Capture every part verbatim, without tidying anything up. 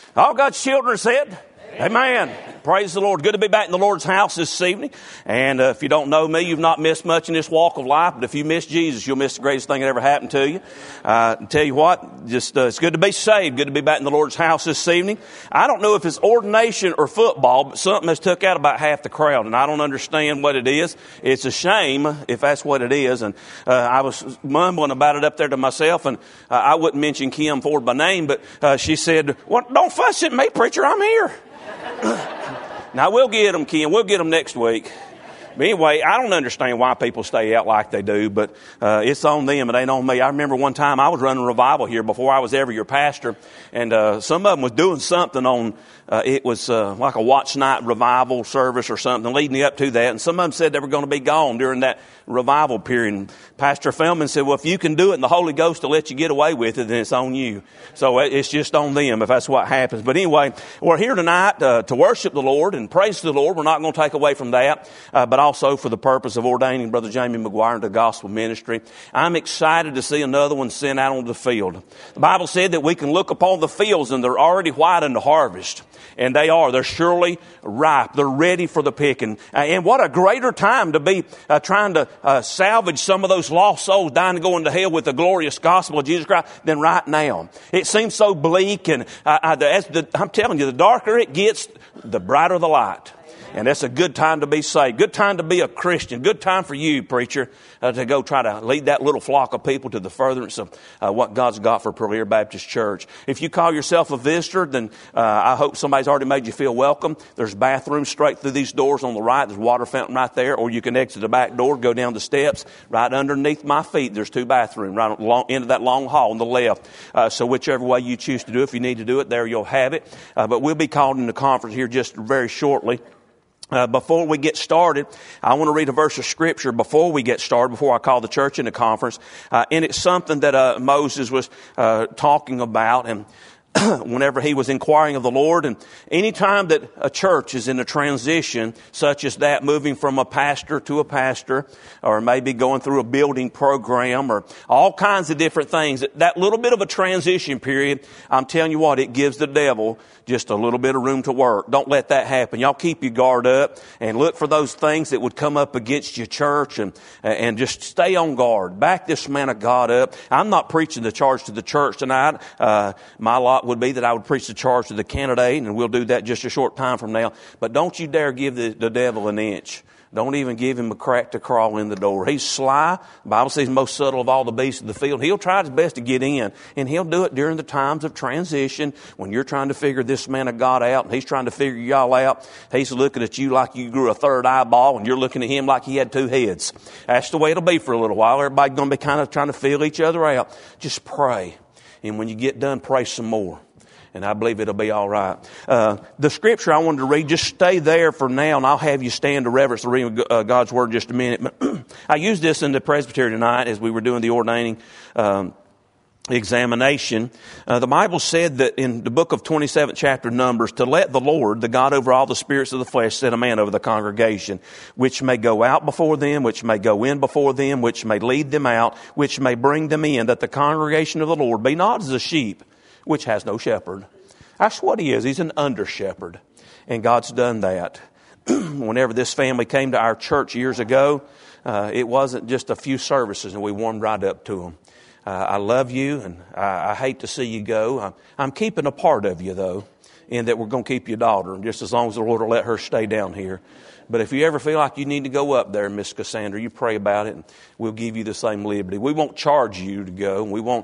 All God's children said, Amen. Amen. Praise the Lord. Good to be back in the Lord's house this evening. And uh, if you don't know me, you've not missed much in this walk of life. But if you miss Jesus, you'll miss the greatest thing that ever happened to you. Uh, tell you what, just uh, it's good to be saved. Good to be back in the Lord's house this evening. I don't know if it's ordination or football, but something has took out about half the crowd. And I don't understand what it is. It's a shame if that's what it is. And uh, I was mumbling about it up there to myself. And uh, I wouldn't mention Kim Ford by name, but uh, she said, well, don't fuss at me, preacher. I'm here. Now, we'll get them, Ken. We'll get them next week. But anyway, I don't understand why people stay out like they do, but uh, it's on them. It ain't on me. I remember one time I was running revival here before I was ever your pastor, and uh, some of them was doing something on, uh, it was uh, like a watch night revival service or something leading up to that, and some of them said they were going to be gone during that revival period. And Pastor Feldman said, well, if you can do it and the Holy Ghost will let you get away with it, then it's on you. So it's just on them if that's what happens. But anyway, we're here tonight uh, to worship the Lord and praise the Lord. We're not going to take away from that, uh, but also for the purpose of ordaining Brother Jamie McGuire into gospel ministry. I'm excited to see another one sent out on the field. The Bible said that we can look upon the fields and they're already white unto harvest. And they are. They're surely ripe. They're ready for the picking. Uh, and what a greater time to be uh, trying to uh, salvage some of those lost souls dying to go into hell with the glorious gospel of Jesus Christ than right now. It seems so bleak. And uh, uh, the, as the, I'm telling you, the darker it gets, the brighter the light. And that's a good time to be saved. Good time to be a Christian. Good time for you, preacher, uh, to go try to lead that little flock of people to the furtherance of uh, what God's got for Premier Baptist Church. If you call yourself a visitor, then uh, I hope somebody's already made you feel welcome. There's bathrooms straight through these doors on the right. There's a water fountain right there. Or you can exit the back door, go down the steps. Right underneath my feet, there's two bathrooms right along, into that long hall on the left. Uh, so whichever way you choose to do it, if you need to do it, there you'll have it. Uh, but we'll be called into conference here just very shortly. Uh, before we get started, I want to read a verse of Scripture before we get started, before I call the church into conference. Uh, and it's something that uh, Moses was uh, talking about, and whenever he was inquiring of the Lord. And any time that a church is in a transition such as that, moving from a pastor to a pastor, or maybe going through a building program, or all kinds of different things, that little bit of a transition period, I'm telling you what, it gives the devil just a little bit of room to work. Don't let that happen. Y'all keep your guard up and look for those things that would come up against your church, and and just stay on guard. Back this man of God up. I'm not preaching the charge to the church tonight. Uh, my lot would be that I would preach the charge to the candidate, and we'll do that just a short time from now. But don't you dare give the, the devil an inch. Don't even give him a crack to crawl in the door. He's sly. The Bible says he's most subtle of all the beasts of the field. He'll try his best to get in, and he'll do it during the times of transition when you're trying to figure this man of God out, and he's trying to figure y'all out. He's looking at you like you grew a third eyeball, and you're looking at him like he had two heads. That's the way it'll be for a little while. Everybody's going to be kind of trying to feel each other out. Just pray. And when you get done, pray some more. And I believe it'll be all right. Uh, the scripture I wanted to read, just stay there for now, and I'll have you stand to reverence the reading of uh, God's Word in just a minute. But I used this in the presbytery tonight as we were doing the ordaining um, examination. Uh, the Bible said that in the book of twenty-seventh chapter Numbers, to let the Lord, the God over all the spirits of the flesh, set a man over the congregation, which may go out before them, which may go in before them, which may lead them out, which may bring them in, that the congregation of the Lord be not as a sheep which has no shepherd. That's what he is. He's an under shepherd. And God's done that. Whenever this family came to our church years ago, uh, it wasn't just a few services, and we warmed right up to them. Uh, I love you, and I, I hate to see you go. I'm, I'm keeping a part of you, though, in that we're going to keep your daughter, just as long as the Lord will let her stay down here. But if you ever feel like you need to go up there, Miss Cassandra, you pray about it, and we'll give you the same liberty. We won't charge you to go, and we won't...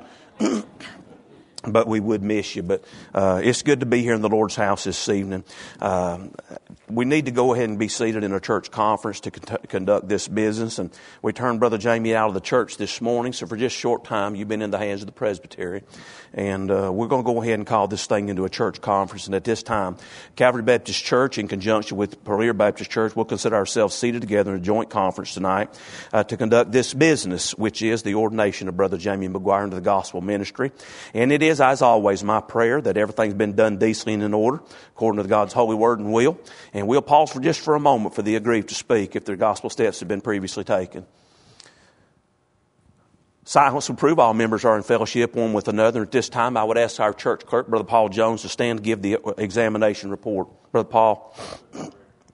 But we would miss you. But uh, it's good to be here in the Lord's house this evening. Uh, we need to go ahead and be seated in a church conference to con- conduct this business. And we turned Brother Jamie out of the church this morning. So for just a short time, you've been in the hands of the presbytery. And uh, we're going to go ahead and call this thing into a church conference. And at this time, Calvary Baptist Church, in conjunction with Premier Baptist Church, we'll consider ourselves seated together in a joint conference tonight uh, to conduct this business, which is the ordination of Brother Jamie McGuire into the gospel ministry. And it is, as always, my prayer that everything's been done decently and in order, according to God's holy word and will. And we'll pause for just for a moment for the aggrieved to speak if their gospel steps have been previously taken. Silence will prove all members are in fellowship one with another. At this time, I would ask our church clerk, Brother Paul Jones, to stand and give the examination report. Brother Paul. Thank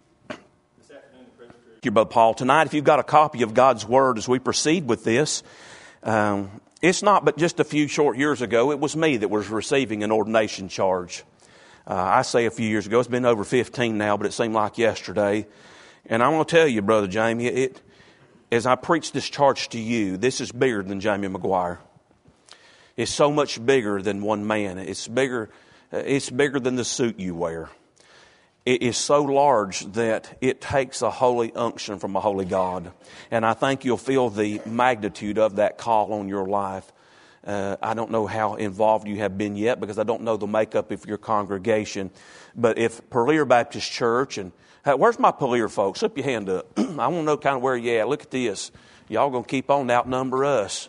you, Brother Paul. Tonight, if you've got a copy of God's Word as we proceed with this, um, it's not but just a few short years ago, it was me that was receiving an ordination charge. Uh, I say a few years ago, it's been over fifteen now, but it seemed like yesterday. And I want to tell you, Brother Jamie, it, as I preach this charge to you, this is bigger than Jamie McGuire. It's so much bigger than one man. It's bigger, it's bigger than the suit you wear. It is so large that it takes a holy unction from a holy God. And I think you'll feel the magnitude of that call on your life. Uh, I don't know how involved you have been yet because I don't know the makeup of your congregation. But if Purlear Baptist Church and Hey, where's my Purlear folks? Slip your hand up. I want to know kind of where you at. Look at this. Y'all going to keep on to outnumber us.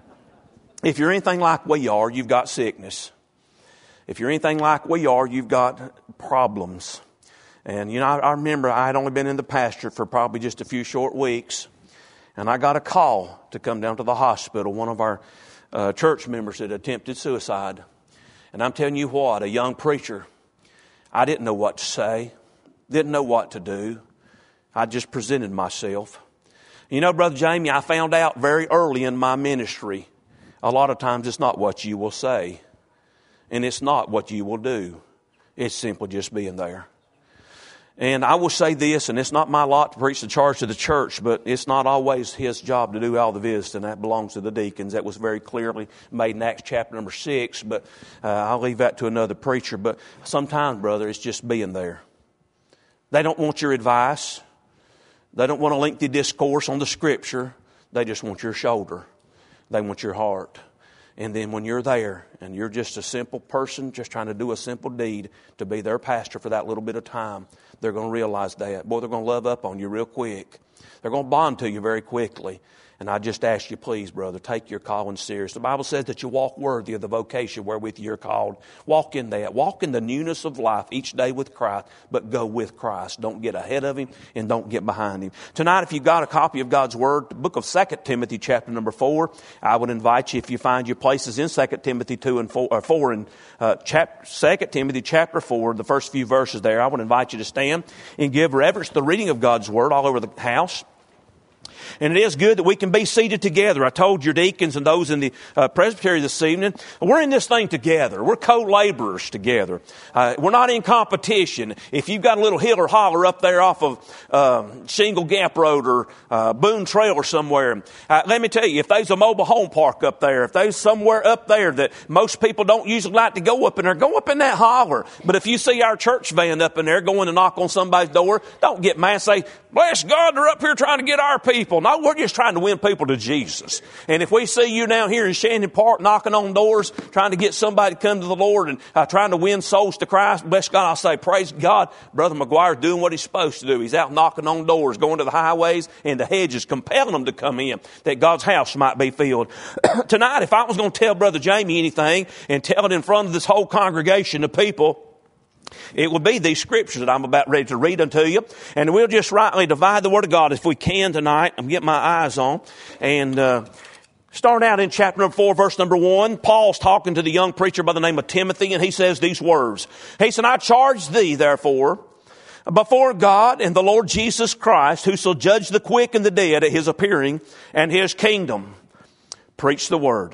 If you're anything like we are, you've got sickness. If you're anything like we are, you've got problems. And, you know, I, I remember I had only been in the pastorate for probably just a few short weeks. And I got a call to come down to the hospital. One of our uh, church members had attempted suicide. And I'm telling you what, a young preacher, I didn't know what to say. Didn't know what to do. I just presented myself. You know, Brother Jamie, I found out very early in my ministry, a lot of times it's not what you will say. And it's not what you will do. It's simply just being there. And I will say this, and it's not my lot to preach the charge to the church, but it's not always his job to do all the visiting. That belongs to the deacons. That was very clearly made in Acts chapter number six, but uh, I'll leave that to another preacher. But sometimes, brother, it's just being there. They don't want your advice. They don't want a lengthy discourse on the Scripture. They just want your shoulder. They want your heart. And then when you're there and you're just a simple person just trying to do a simple deed to be their pastor for that little bit of time, they're going to realize that. Boy, they're going to love up on you real quick. They're going to bond to you very quickly. And I just ask you, please, brother, take your calling serious. The Bible says that you walk worthy of the vocation wherewith you're called. Walk in that. Walk in the newness of life each day with Christ, but go with Christ. Don't get ahead of Him and don't get behind Him. Tonight, if you've got a copy of God's Word, the book of Second Timothy chapter number four, I would invite you, if you find your places in Second Timothy two and four, or four and uh, chap, Second Timothy chapter four, the first few verses there, I would invite you to stand and give reverence to the reading of God's Word all over the house. And it is good that we can be seated together. I told your deacons and those in the uh, presbytery this evening, we're in this thing together. We're co-laborers together. Uh, we're not in competition. If you've got a little hill or holler up there off of uh, Shingle Gap Road or uh, Boone Trail or somewhere, uh, let me tell you, if there's a mobile home park up there, if there's somewhere up there that most people don't usually like to go up in there, go up in that holler. But if you see our church van up in there going to knock on somebody's door, don't get mad and say, bless God, they're up here trying to get our people. No, we're just trying to win people to Jesus. And if we see you down here in Shannon Park knocking on doors, trying to get somebody to come to the Lord and uh, trying to win souls to Christ, bless God, I'll say, praise God, Brother McGuire's doing what he's supposed to do. He's out knocking on doors, going to the highways and the hedges, compelling them to come in, that God's house might be filled. Tonight, if I was going to tell Brother Jamie anything and tell it in front of this whole congregation of people, it will be these scriptures that I'm about ready to read unto you. And we'll just rightly divide the Word of God if we can tonight. I'm getting my eyes on. And uh, start out in chapter number four, verse number one. Paul's talking to the young preacher by the name of Timothy, and he says these words. He said, I charge thee, therefore, before God and the Lord Jesus Christ, who shall judge the quick and the dead at His appearing and His kingdom. Preach the Word.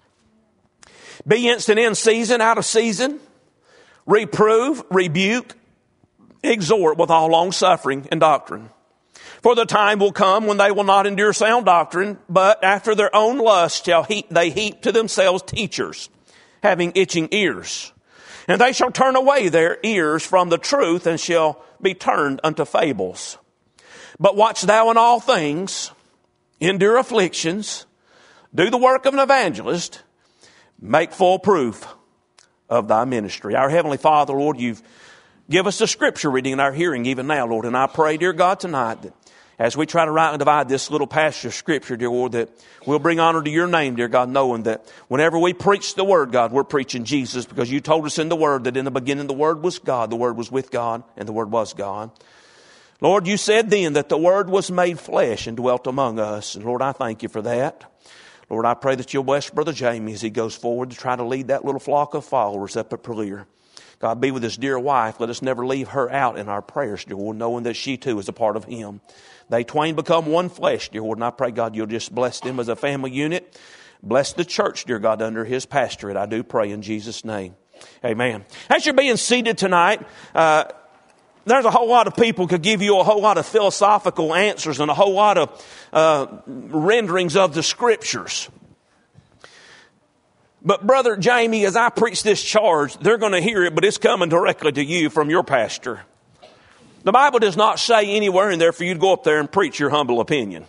Be instant in season, out of season. Reprove, rebuke, exhort with all long suffering and doctrine. For the time will come when they will not endure sound doctrine, but after their own lust shall heap, they heap to themselves teachers, having itching ears. And they shall turn away their ears from the truth and shall be turned unto fables. But watch thou in all things, endure afflictions, do the work of an evangelist, make full proof of thy ministry. Our Heavenly Father, Lord, you've given us the scripture reading in our hearing even now, Lord. And I pray, dear God, tonight that as we try to rightly divide this little passage of scripture, dear Lord, that we'll bring honor to your name, dear God, knowing that whenever we preach the word, God, we're preaching Jesus, because you told us in the word that in the beginning the word was God, the word was with God, and the word was God. Lord, you said then that the word was made flesh and dwelt among us. And Lord, I thank you for that. Lord, I pray that you'll bless Brother Jamie as he goes forward to try to lead that little flock of followers up at Pralier. God, be with his dear wife. Let us never leave her out in our prayers, dear Lord, knowing that she too is a part of him. They twain become one flesh, dear Lord, and I pray, God, you'll just bless them as a family unit. Bless the church, dear God, under his pastorate. I do pray in Jesus' name. Amen. As you're being seated tonight, uh, there's a whole lot of people could give you a whole lot of philosophical answers and a whole lot of uh, renderings of the Scriptures. But Brother Jamie, as I preach this charge, they're going to hear it, but it's coming directly to you from your pastor. The Bible does not say anywhere in there for you to go up there and preach your humble opinion.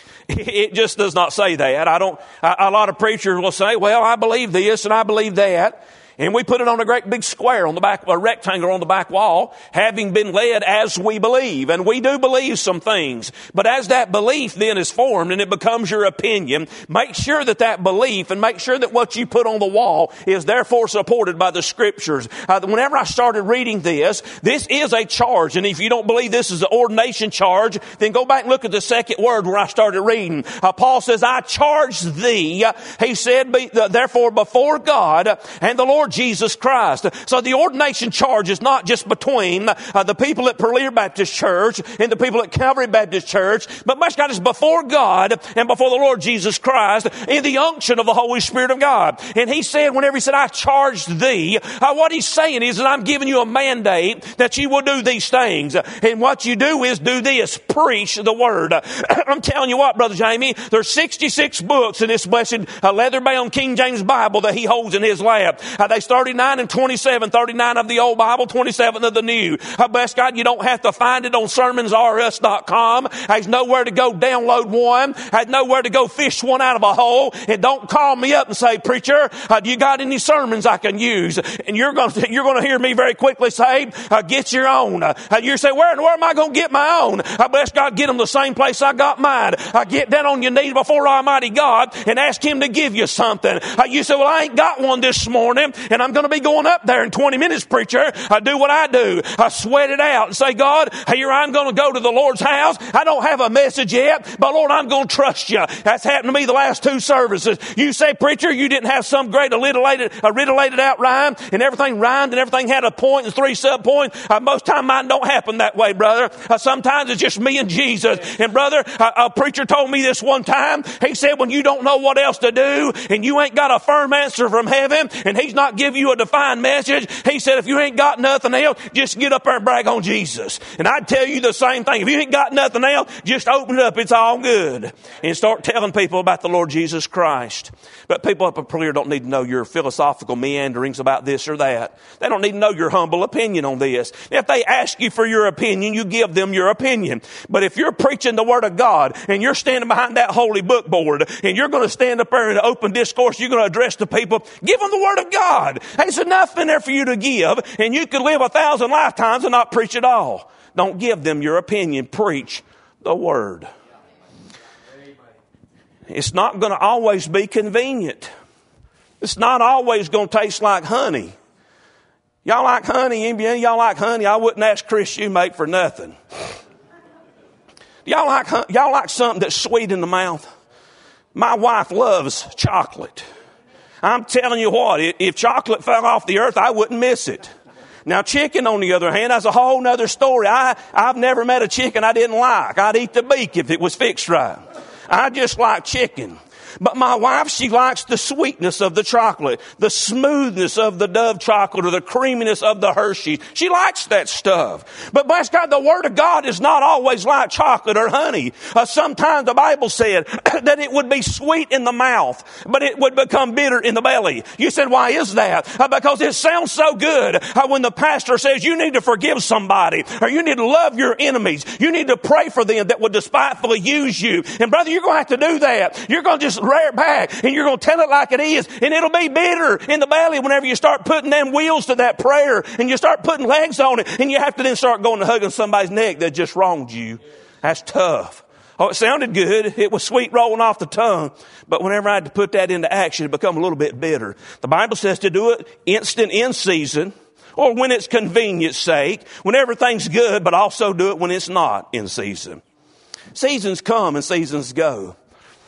It just does not say that. I don't, a lot of preachers will say, well, I believe this and I believe that. And we put it on a great big square on the back, a rectangle on the back wall, having been led as we believe. And we do believe some things. But as that belief then is formed and it becomes your opinion, make sure that that belief and make sure that what you put on the wall is therefore supported by the Scriptures. Uh, whenever I started reading this, this is a charge. And if you don't believe this is an ordination charge, then go back and look at the second word where I started reading. Uh, Paul says, I charge thee, he said, be, uh, therefore before God and the Lord Jesus Christ. So the ordination charge is not just between uh, the people at Pralier Baptist Church and the people at Calvary Baptist Church, but much God is before God and before the Lord Jesus Christ in the unction of the Holy Spirit of God. And he said, whenever he said, I charge thee, uh, what he's saying is that I'm giving you a mandate that you will do these things. And what you do is do this, preach the word. I'm telling you what, Brother Jamie, there's sixty-six books in this blessed uh, leather-bound King James Bible that he holds in his lap. Uh, they thirty-nine and twenty-seven, thirty-nine of the old Bible, twenty-seven of the new. Uh, bless God, you don't have to find it on sermons r us dot com. There's nowhere to go download one. There's nowhere to go fish one out of a hole. And don't call me up and say, preacher, uh, do you got any sermons I can use? And you're going to, you're going to hear me very quickly say, uh, get your own. Uh, you say, where, where am I going to get my own? Uh, bless God, get them the same place I got mine. Uh, get down on your knees before Almighty God and ask Him to give you something. Uh, you say, well, I ain't got one this morning, and I'm going to be going up there in twenty minutes, preacher. I do what I do. I sweat it out and say, God, here I'm going to go to the Lord's house. I don't have a message yet, but Lord, I'm going to trust you. That's happened to me the last two services. You say, preacher, you didn't have some great alliterated, alliterated out rhyme, and everything rhymed and everything had a point and three sub points. Uh, most time mine don't happen that way, brother. Uh, sometimes it's just me and Jesus. And brother, uh, a preacher told me this one time. He said, when you don't know what else to do and you ain't got a firm answer from heaven and He's not giving you a defined message, he said, if you ain't got nothing else, just get up there and brag on Jesus. And I'd tell you the same thing. If you ain't got nothing else, just open it up. It's all good. And start telling people about the Lord Jesus Christ. But people up at Pralier don't need to know your philosophical meanderings about this or that. They don't need to know your humble opinion on this. If they ask you for your opinion, you give them your opinion. But if you're preaching the Word of God and you're standing behind that holy book board and you're going to stand up there in an open discourse, you're going to address the people, give them the Word of God. There's enough in there for you to give, and you could live a thousand lifetimes and not preach at all. Don't give them your opinion. Preach the Word. It's not going to always be convenient. It's not always going to taste like honey. Y'all like honey? Any of y'all like honey? I wouldn't ask Chris Shoemate for nothing. Y'all like, y'all like something that's sweet in the mouth? My wife loves chocolate. I'm telling you what, if chocolate fell off the earth, I wouldn't miss it. Now, chicken, on the other hand, that's a whole nother story. I, I've never met a chicken I didn't like. I'd eat the beak if it was fixed right. I just like chicken. But my wife, she likes the sweetness of the chocolate, the smoothness of the Dove chocolate, or the creaminess of the Hershey. She likes that stuff. But bless God, the Word of God is not always like chocolate or honey. Uh, sometimes the Bible said that it would be sweet in the mouth, but it would become bitter in the belly. You said, why is that? Uh, because it sounds so good uh, when the pastor says you need to forgive somebody, or you need to love your enemies. You need to pray for them that would despitefully use you. And brother, you're going to have to do that. You're going to just rear it back and you're going to tell it like it is, and it'll be bitter in the belly whenever you start putting them wheels to that prayer and you start putting legs on it, and you have to then start going and hugging somebody's neck that just wronged you. That's tough. Oh, it sounded good. It was sweet rolling off the tongue. But whenever I had to put that into action, it become a little bit bitter. The Bible says to do it instant in season, or when it's convenience sake, when everything's good, but also do it when it's not in season. Seasons come and seasons go.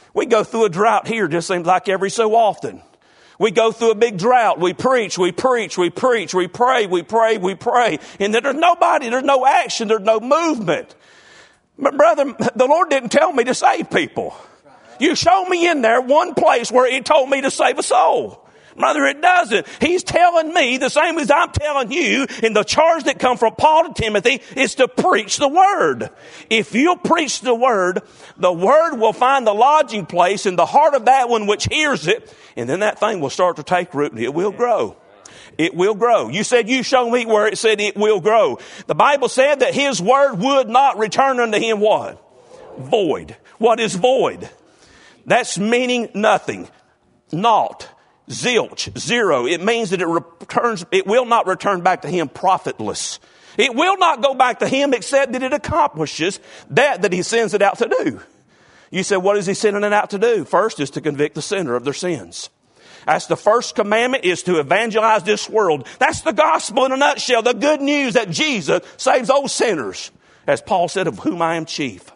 We go through a drought here, just seems like every so often. We go through a big drought. We preach, we preach, we preach, we pray, we pray, we pray. And then there's nobody, there's no action, there's no movement. But brother, the Lord didn't tell me to save people. You show me in there one place where He told me to save a soul. Brother, it doesn't. He's telling me the same as I'm telling you, and the charge that come from Paul to Timothy is to preach the Word. If you preach the Word, the Word will find the lodging place in the heart of that one which hears it, and then that thing will start to take root and it will grow. It will grow. You said, you show me where it said it will grow. The Bible said that His Word would not return unto Him what? Void. What is void? That's meaning nothing. Naught. Zilch, zero. It means that it returns, it will not return back to Him profitless. It will not go back to Him except that it accomplishes that that He sends it out to do. You said, what is He sending it out to do? First is to convict the sinner of their sins. That's the first commandment, is to evangelize this world. That's the gospel in a nutshell. The good news that Jesus saves those sinners, as Paul said, of whom I am chief.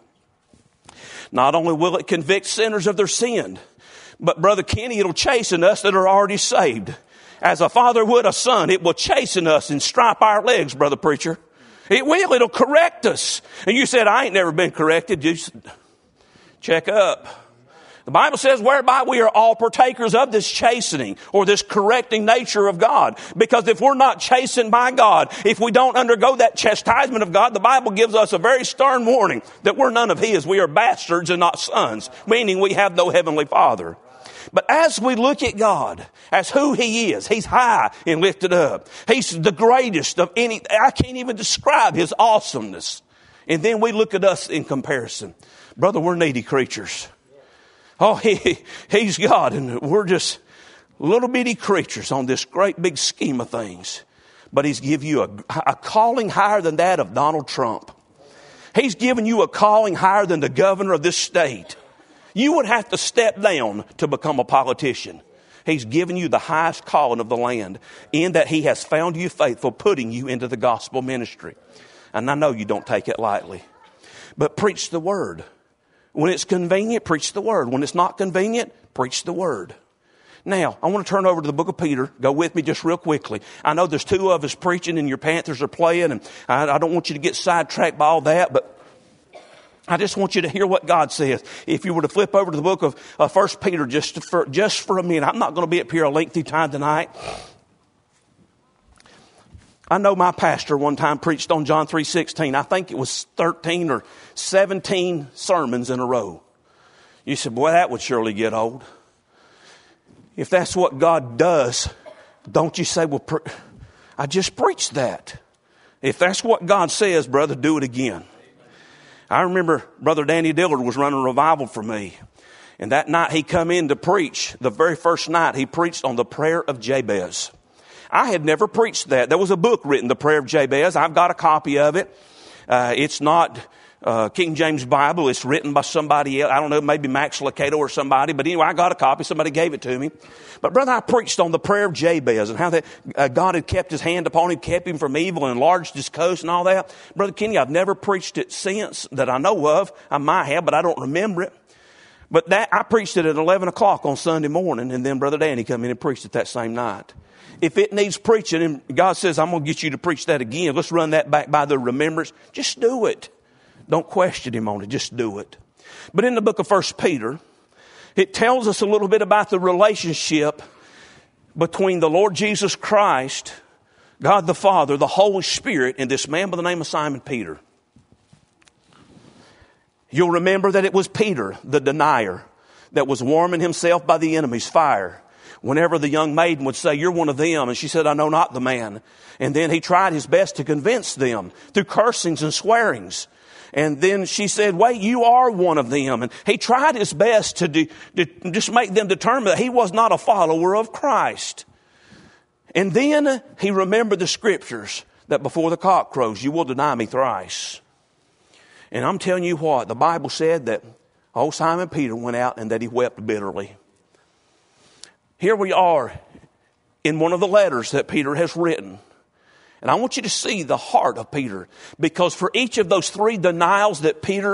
Not only will it convict sinners of their sin, but Brother Kenny, it'll chasten us that are already saved. As a father would a son, it will chasten us and stripe our legs, Brother Preacher. It will. It'll correct us. And you said, I ain't never been corrected. Just check up. The Bible says, whereby we are all partakers of this chastening or this correcting nature of God. Because if we're not chastened by God, if we don't undergo that chastisement of God, the Bible gives us a very stern warning that we're none of His. We are bastards and not sons, meaning we have no heavenly Father. But as we look at God as who He is, He's high and lifted up. He's the greatest of any. I can't even describe His awesomeness. And then we look at us in comparison. Brother, we're needy creatures. Oh, he, He's God, and we're just little bitty creatures on this great big scheme of things. But He's given you a, a calling higher than that of Donald Trump. He's given you a calling higher than the governor of this state. You would have to step down to become a politician. He's given you the highest calling of the land, in that He has found you faithful, putting you into the gospel ministry. And I know you don't take it lightly. But preach the Word. When it's convenient, preach the Word. When it's not convenient, preach the Word. Now, I want to turn over to the book of Peter. Go with me just real quickly. I know there's two of us preaching and your Panthers are playing, and I, I don't want you to get sidetracked by all that, but I just want you to hear what God says. If you were to flip over to the book of uh, First Peter just for, just for a minute. I'm not going to be up here a lengthy time tonight. I know my pastor one time preached on John three sixteen. I think it was thirteen or seventeen sermons in a row. You said, boy, that would surely get old. If that's what God does, don't you say, well, pre- I just preached that. If that's what God says, brother, do it again. I remember Brother Danny Dillard was running a revival for me. And that night he come in to preach. The very first night he preached on the prayer of Jabez. I had never preached that. There was a book written, The Prayer of Jabez. I've got a copy of it. Uh, it's not uh, King James Bible. It's written by somebody else. I don't know, maybe Max Lucado or somebody. But anyway, I got a copy. Somebody gave it to me. But brother, I preached on the prayer of Jabez and how that uh, God had kept His hand upon him, kept him from evil, and enlarged his coast and all that. Brother Kenny, I've never preached it since that I know of. I might have, but I don't remember it. But that I preached it at eleven o'clock on Sunday morning, and then Brother Danny come in and preached it that same night. If it needs preaching, and God says, I'm going to get you to preach that again, let's run that back by the remembrance, just do it. Don't question Him on it, just do it. But in the book of First Peter, it tells us a little bit about the relationship between the Lord Jesus Christ, God the Father, the Holy Spirit, and this man by the name of Simon Peter. You'll remember that it was Peter, the denier, that was warming himself by the enemy's fire. Whenever the young maiden would say, you're one of them, and she said, I know not the man. And then he tried his best to convince them through cursings and swearings. And then she said, wait, you are one of them. And he tried his best to, de- to just make them determine that he was not a follower of Christ. And then he remembered the scriptures that before the cock crows, you will deny me thrice. And I'm telling you what, the Bible said that old Simon Peter went out and that he wept bitterly. Here we are in one of the letters that Peter has written. And I want you to see the heart of Peter, because for each of those three denials that Peter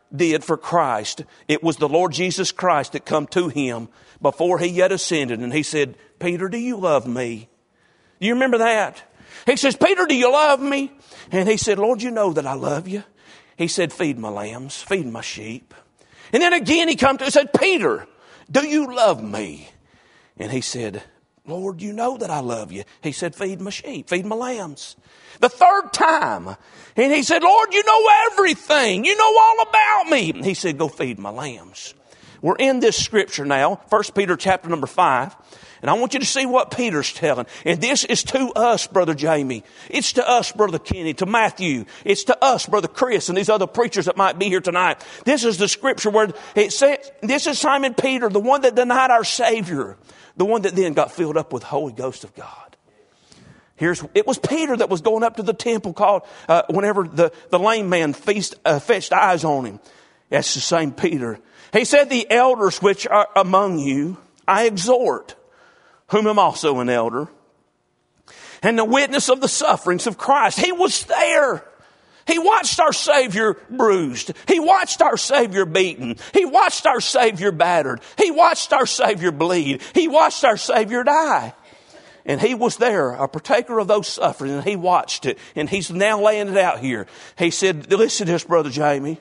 did for Christ. It was the Lord Jesus Christ that come to him before he yet ascended. And he said, Peter, do you love me? Do you remember that? He says, Peter, do you love me? And he said, Lord, you know that I love you. He said, feed my lambs, feed my sheep. And then again he come to and said, Peter, do you love me? And he said, Lord, you know that I love you. He said, feed my sheep, feed my lambs. The third time. And he said, Lord, you know everything. You know all about me. And he said, go feed my lambs. We're in this scripture now, First Peter chapter number five. And I want you to see what Peter's telling. And this is to us, Brother Jamie. It's to us, Brother Kenny, to Matthew. It's to us, Brother Chris, and these other preachers that might be here tonight. This is the scripture where it says, this is Simon Peter, the one that denied our Savior. The one that then got filled up with the Holy Ghost of God. Here's, it was Peter that was going up to the temple called, uh, whenever the, the lame man feast, uh, fetched eyes on him. That's the same Peter. He said, the elders which are among you, I exhort, whom am also an elder, and the witness of the sufferings of Christ. He was there. He watched our Savior bruised. He watched our Savior beaten. He watched our Savior battered. He watched our Savior bleed. He watched our Savior die. And he was there, a partaker of those sufferings, and he watched it. And he's now laying it out here. He said, listen to this, Brother Jamie.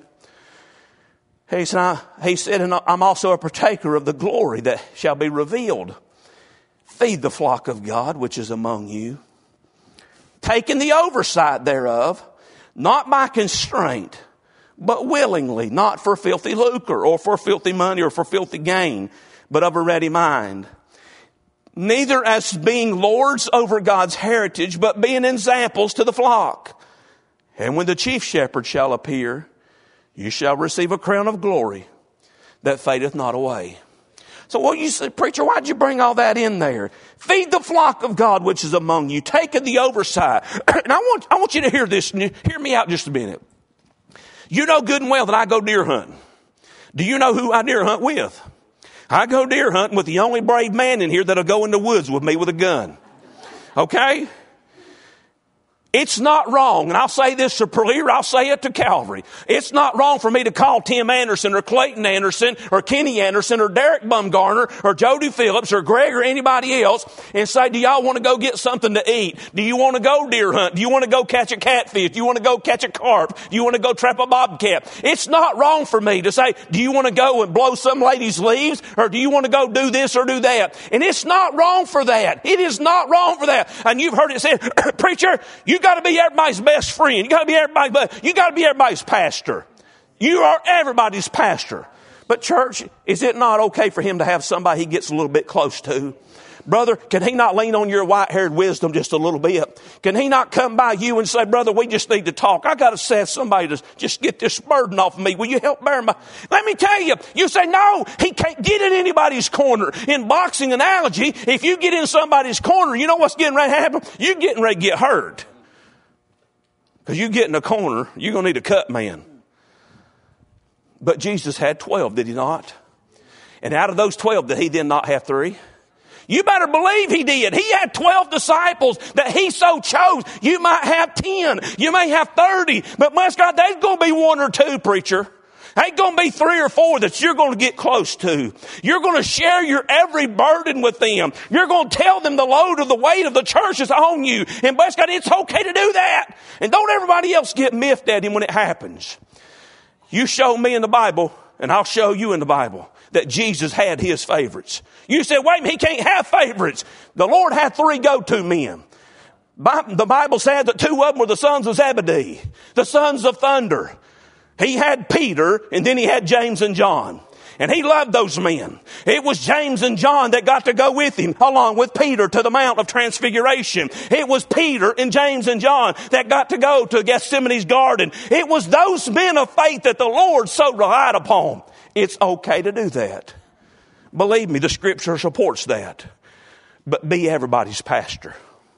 He said, I, he said, and I'm also a partaker of the glory that shall be revealed. Feed the flock of God, which is among you, taking the oversight thereof, not by constraint, but willingly, not for filthy lucre or for filthy money or for filthy gain, but of a ready mind. Neither as being lords over God's heritage, but being examples to the flock. And when the chief shepherd shall appear, you shall receive a crown of glory that fadeth not away. So what you say, preacher, why'd you bring all that in there? Feed the flock of God which is among you, taking the oversight. And I want, I want you to hear this, hear me out just a minute. You know good and well that I go deer hunting. Do you know who I deer hunt with? I go deer hunting with the only brave man in here that'll go in the woods with me with a gun. Okay? It's not wrong, and I'll say this to Premier, I'll say it to Calvary. It's not wrong for me to call Tim Anderson or Clayton Anderson or Kenny Anderson or Derek Bumgarner or Jody Phillips or Greg or anybody else and say, do y'all want to go get something to eat? Do you want to go deer hunt? Do you want to go catch a catfish? Do you want to go catch a carp? Do you want to go trap a bobcat? It's not wrong for me to say, do you want to go and blow some lady's leaves? Or do you want to go do this or do that? And it's not wrong for that. It is not wrong for that. And you've heard it said, preacher, you You got to be everybody's best friend. You got to be everybody. You got to be everybody's pastor. You are everybody's pastor. But church, is it not okay for him to have somebody he gets a little bit close to? Brother, can he not lean on your white-haired wisdom just a little bit? Can he not come by you and say, brother, we just need to talk. I got to say somebody to just get this burden off of me. Will you help bear my... Let me tell you, you say, no, he can't get in anybody's corner. In boxing analogy, if you get in somebody's corner, you know what's getting ready to happen? You're getting ready to get hurt. Because you get in a corner, you're going to need a cut man. But Jesus had twelve, did he not? And out of those twelve, did he then not have three? You better believe he did. He had twelve disciples that he so chose. You might have ten. You may have thirty. But bless God, there's going to be one or two, preacher. Ain't going to be three or four that you're going to get close to. You're going to share your every burden with them. You're going to tell them the load of the weight of the church is on you. And bless God, it's okay to do that. And don't everybody else get miffed at him when it happens. You show me in the Bible, and I'll show you in the Bible, that Jesus had his favorites. You said, wait a minute, he can't have favorites. The Lord had three go-to men. The Bible said that two of them were the sons of Zebedee, the sons of thunder. He had Peter, and then he had James and John. And he loved those men. It was James and John that got to go with him, along with Peter, to the Mount of Transfiguration. It was Peter and James and John that got to go to Gethsemane's garden. It was those men of faith that the Lord so relied upon. It's okay to do that. Believe me, the Scripture supports that. But be everybody's pastor.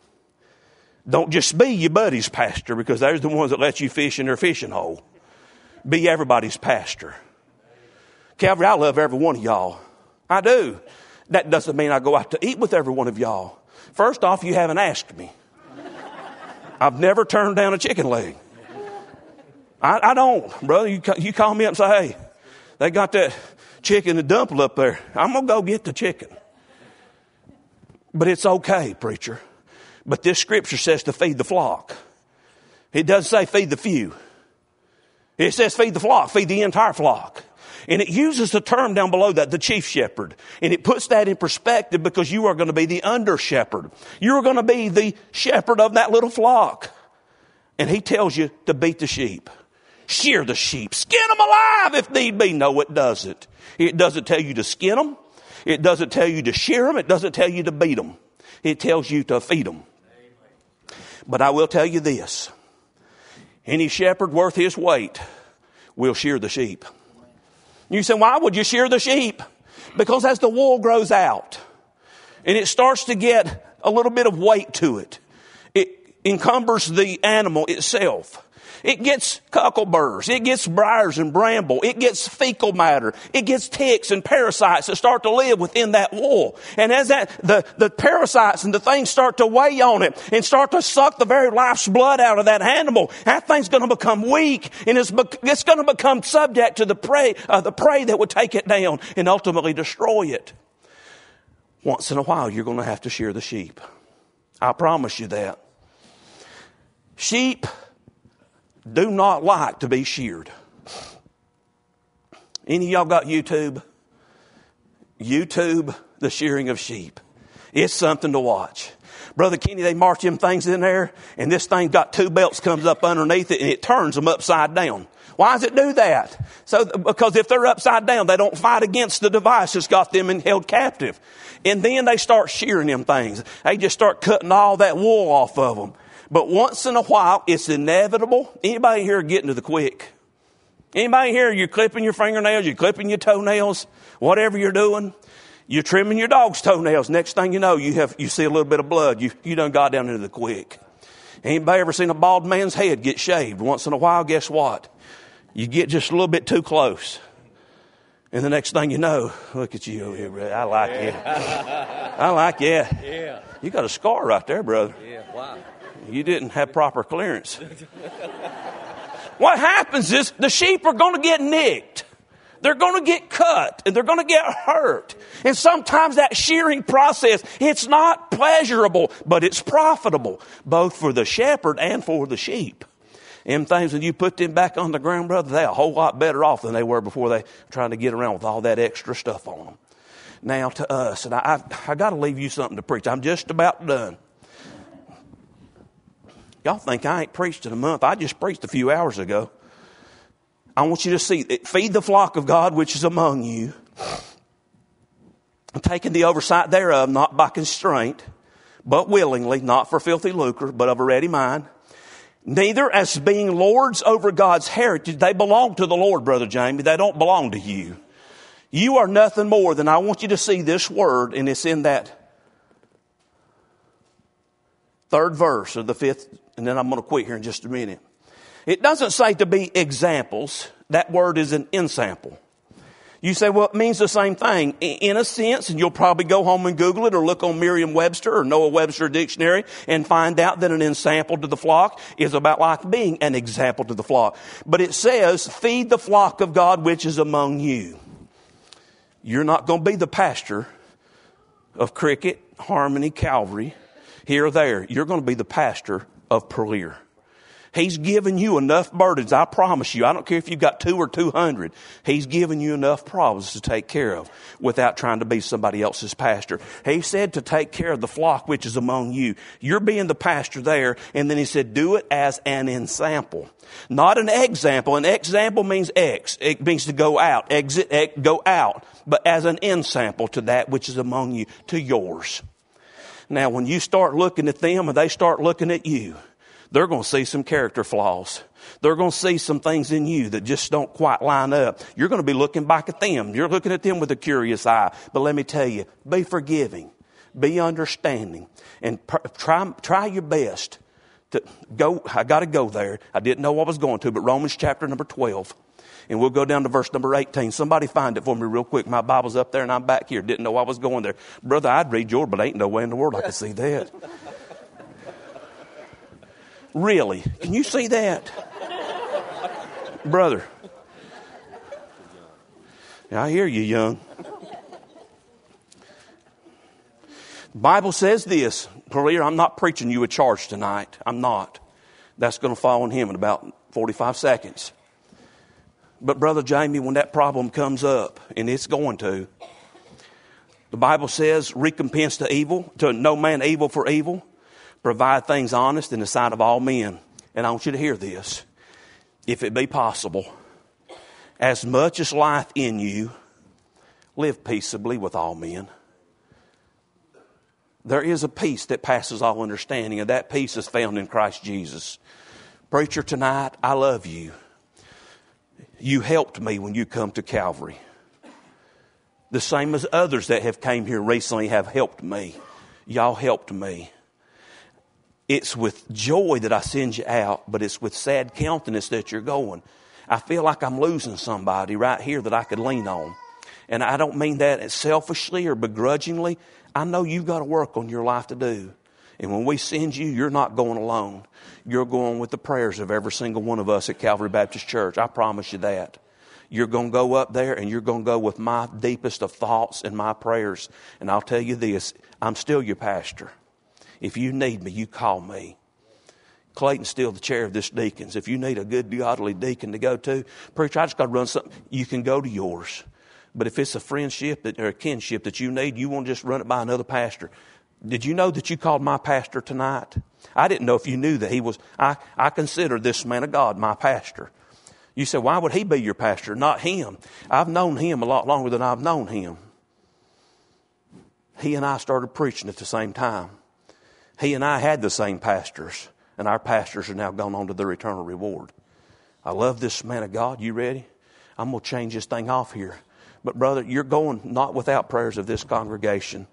Don't just be your buddy's pastor, because they're the ones that let you fish in their fishing hole. Be everybody's pastor. Calvary, I love every one of y'all. I do. That doesn't mean I go out to eat with every one of y'all. First off, you haven't asked me. I've never turned down a chicken leg. I, I don't, brother. You, you call me up and say, hey, they got that chicken and dumpling up there. I'm going to go get the chicken. But it's okay, preacher. But this scripture says to feed the flock. It doesn't say feed the few. It says feed the flock, feed the entire flock. And it uses the term down below that, the chief shepherd. And it puts that in perspective because you are going to be the under shepherd. You are going to be the shepherd of that little flock. And he tells you to beat the sheep. Shear the sheep. Skin them alive if need be. No, it doesn't. It doesn't tell you to skin them. It doesn't tell you to shear them. It doesn't tell you to beat them. It tells you to feed them. But I will tell you this. Any shepherd worth his weight will shear the sheep. You say, why would you shear the sheep? Because as the wool grows out and it starts to get a little bit of weight to it, it encumbers the animal itself. It gets cuckleburrs. It gets briars and bramble. It gets fecal matter. It gets ticks and parasites that start to live within that wool. And as that, the, the parasites and the things start to weigh on it and start to suck the very life's blood out of that animal, that thing's going to become weak and it's, it's going to become subject to the prey, uh, the prey that would take it down and ultimately destroy it. Once in a while, you're going to have to shear the sheep. I promise you that. Sheep do not like to be sheared. Any of y'all got YouTube? YouTube, the shearing of sheep. It's something to watch. Brother Kenny, they march them things in there, and this thing got two belts comes up underneath it, and it turns them upside down. Why does it do that? So, because if they're upside down, they don't fight against the device that's got them held captive. And then they start shearing them things. They just start cutting all that wool off of them. But once in a while, it's inevitable. Anybody here getting to the quick? Anybody here, you're clipping your fingernails, you're clipping your toenails, whatever you're doing. You're trimming your dog's toenails. Next thing you know, you have you see a little bit of blood. You, you done got down into the quick. Anybody ever seen a bald man's head get shaved? Once in a while, guess what? You get just a little bit too close. And the next thing you know, look at you over here, brother. I like you. I like you. Yeah. You got a scar right there, brother. Yeah, wow. You didn't have proper clearance. What happens is the sheep are going to get nicked. They're going to get cut and they're going to get hurt. And sometimes that shearing process, it's not pleasurable, but it's profitable, both for the shepherd and for the sheep. Them things, when you put them back on the ground, brother, they're a whole lot better off than they were before they trying to get around with all that extra stuff on them. Now to us, and I, I, I got to leave you something to preach. I'm just about done. Y'all think I ain't preached in a month. I just preached a few hours ago. I want you to see, feed the flock of God which is among you, taking the oversight thereof, not by constraint, but willingly, not for filthy lucre, but of a ready mind. Neither as being lords over God's heritage. They belong to the Lord, Brother Jamie. They don't belong to you. You are nothing more than, I want you to see this word, and it's in that third verse of the fifth, and then I'm going to quit here in just a minute. It doesn't say to be examples. That word is an ensample. You say, well, it means the same thing. In a sense, and you'll probably go home and Google it or look on Merriam-Webster or Noah Webster Dictionary and find out that an ensample to the flock is about like being an example to the flock. But it says, feed the flock of God which is among you. You're not going to be the pastor of Cricket, Harmony, Calvary, here or there. You're going to be the pastor of Purlear. He's given you enough burdens, I promise you. I don't care if you've got two or two hundred. He's given you enough problems to take care of without trying to be somebody else's pastor. He said to take care of the flock which is among you. You're being the pastor there. And then he said, do it as an ensample. Not an example. An example means X. It means to go out, exit, ex, go out. But as an ensample to that which is among you, to yours. Now, when you start looking at them and they start looking at you, they're going to see some character flaws. They're going to see some things in you that just don't quite line up. You're going to be looking back at them. You're looking at them with a curious eye. But let me tell you, be forgiving, be understanding, and pr- try try your best to go. I got to go there. I didn't know I was going to, but Romans chapter number twelve. And we'll go down to verse number eighteen. Somebody find it for me real quick. My Bible's up there and I'm back here. Didn't know I was going there. Brother, I'd read yours, but ain't no way in the world I could see that. Really? Can you see that? Brother. I hear you, young. The Bible says this. Clear, I'm not preaching you a charge tonight. I'm not. That's going to fall on him in about forty-five seconds. But Brother Jamie, when that problem comes up, and it's going to, the Bible says, recompense to evil, to no man evil for evil, provide things honest in the sight of all men. And I want you to hear this. If it be possible, as much as life in you, live peaceably with all men. There is a peace that passes all understanding, and that peace is found in Christ Jesus. Preacher, tonight, I love you. You helped me when you come to Calvary. The same as others that have came here recently have helped me. Y'all helped me. It's with joy that I send you out, but it's with sad countenance that you're going. I feel like I'm losing somebody right here that I could lean on. And I don't mean that selfishly or begrudgingly. I know you've got to work on your life to do. And when we send you, you're not going alone. You're going with the prayers of every single one of us at Calvary Baptist Church. I promise you that. You're going to go up there and you're going to go with my deepest of thoughts and my prayers. And I'll tell you this, I'm still your pastor. If you need me, you call me. Clayton's still the chair of this deacons. If you need a good godly deacon to go to, preacher, I just got to run something. You can go to yours. But if it's a friendship that, or a kinship that you need, you won't just run it by another pastor. Did you know that you called my pastor tonight? I didn't know if you knew that he was. I, I consider this man of God my pastor. You said, why would he be your pastor? Not him. I've known him a lot longer than I've known him. He and I started preaching at the same time. He and I had the same pastors, and our pastors are now gone on to their eternal reward. I love this man of God. You ready? I'm going to change this thing off here. But brother, you're going not without prayers of this congregation.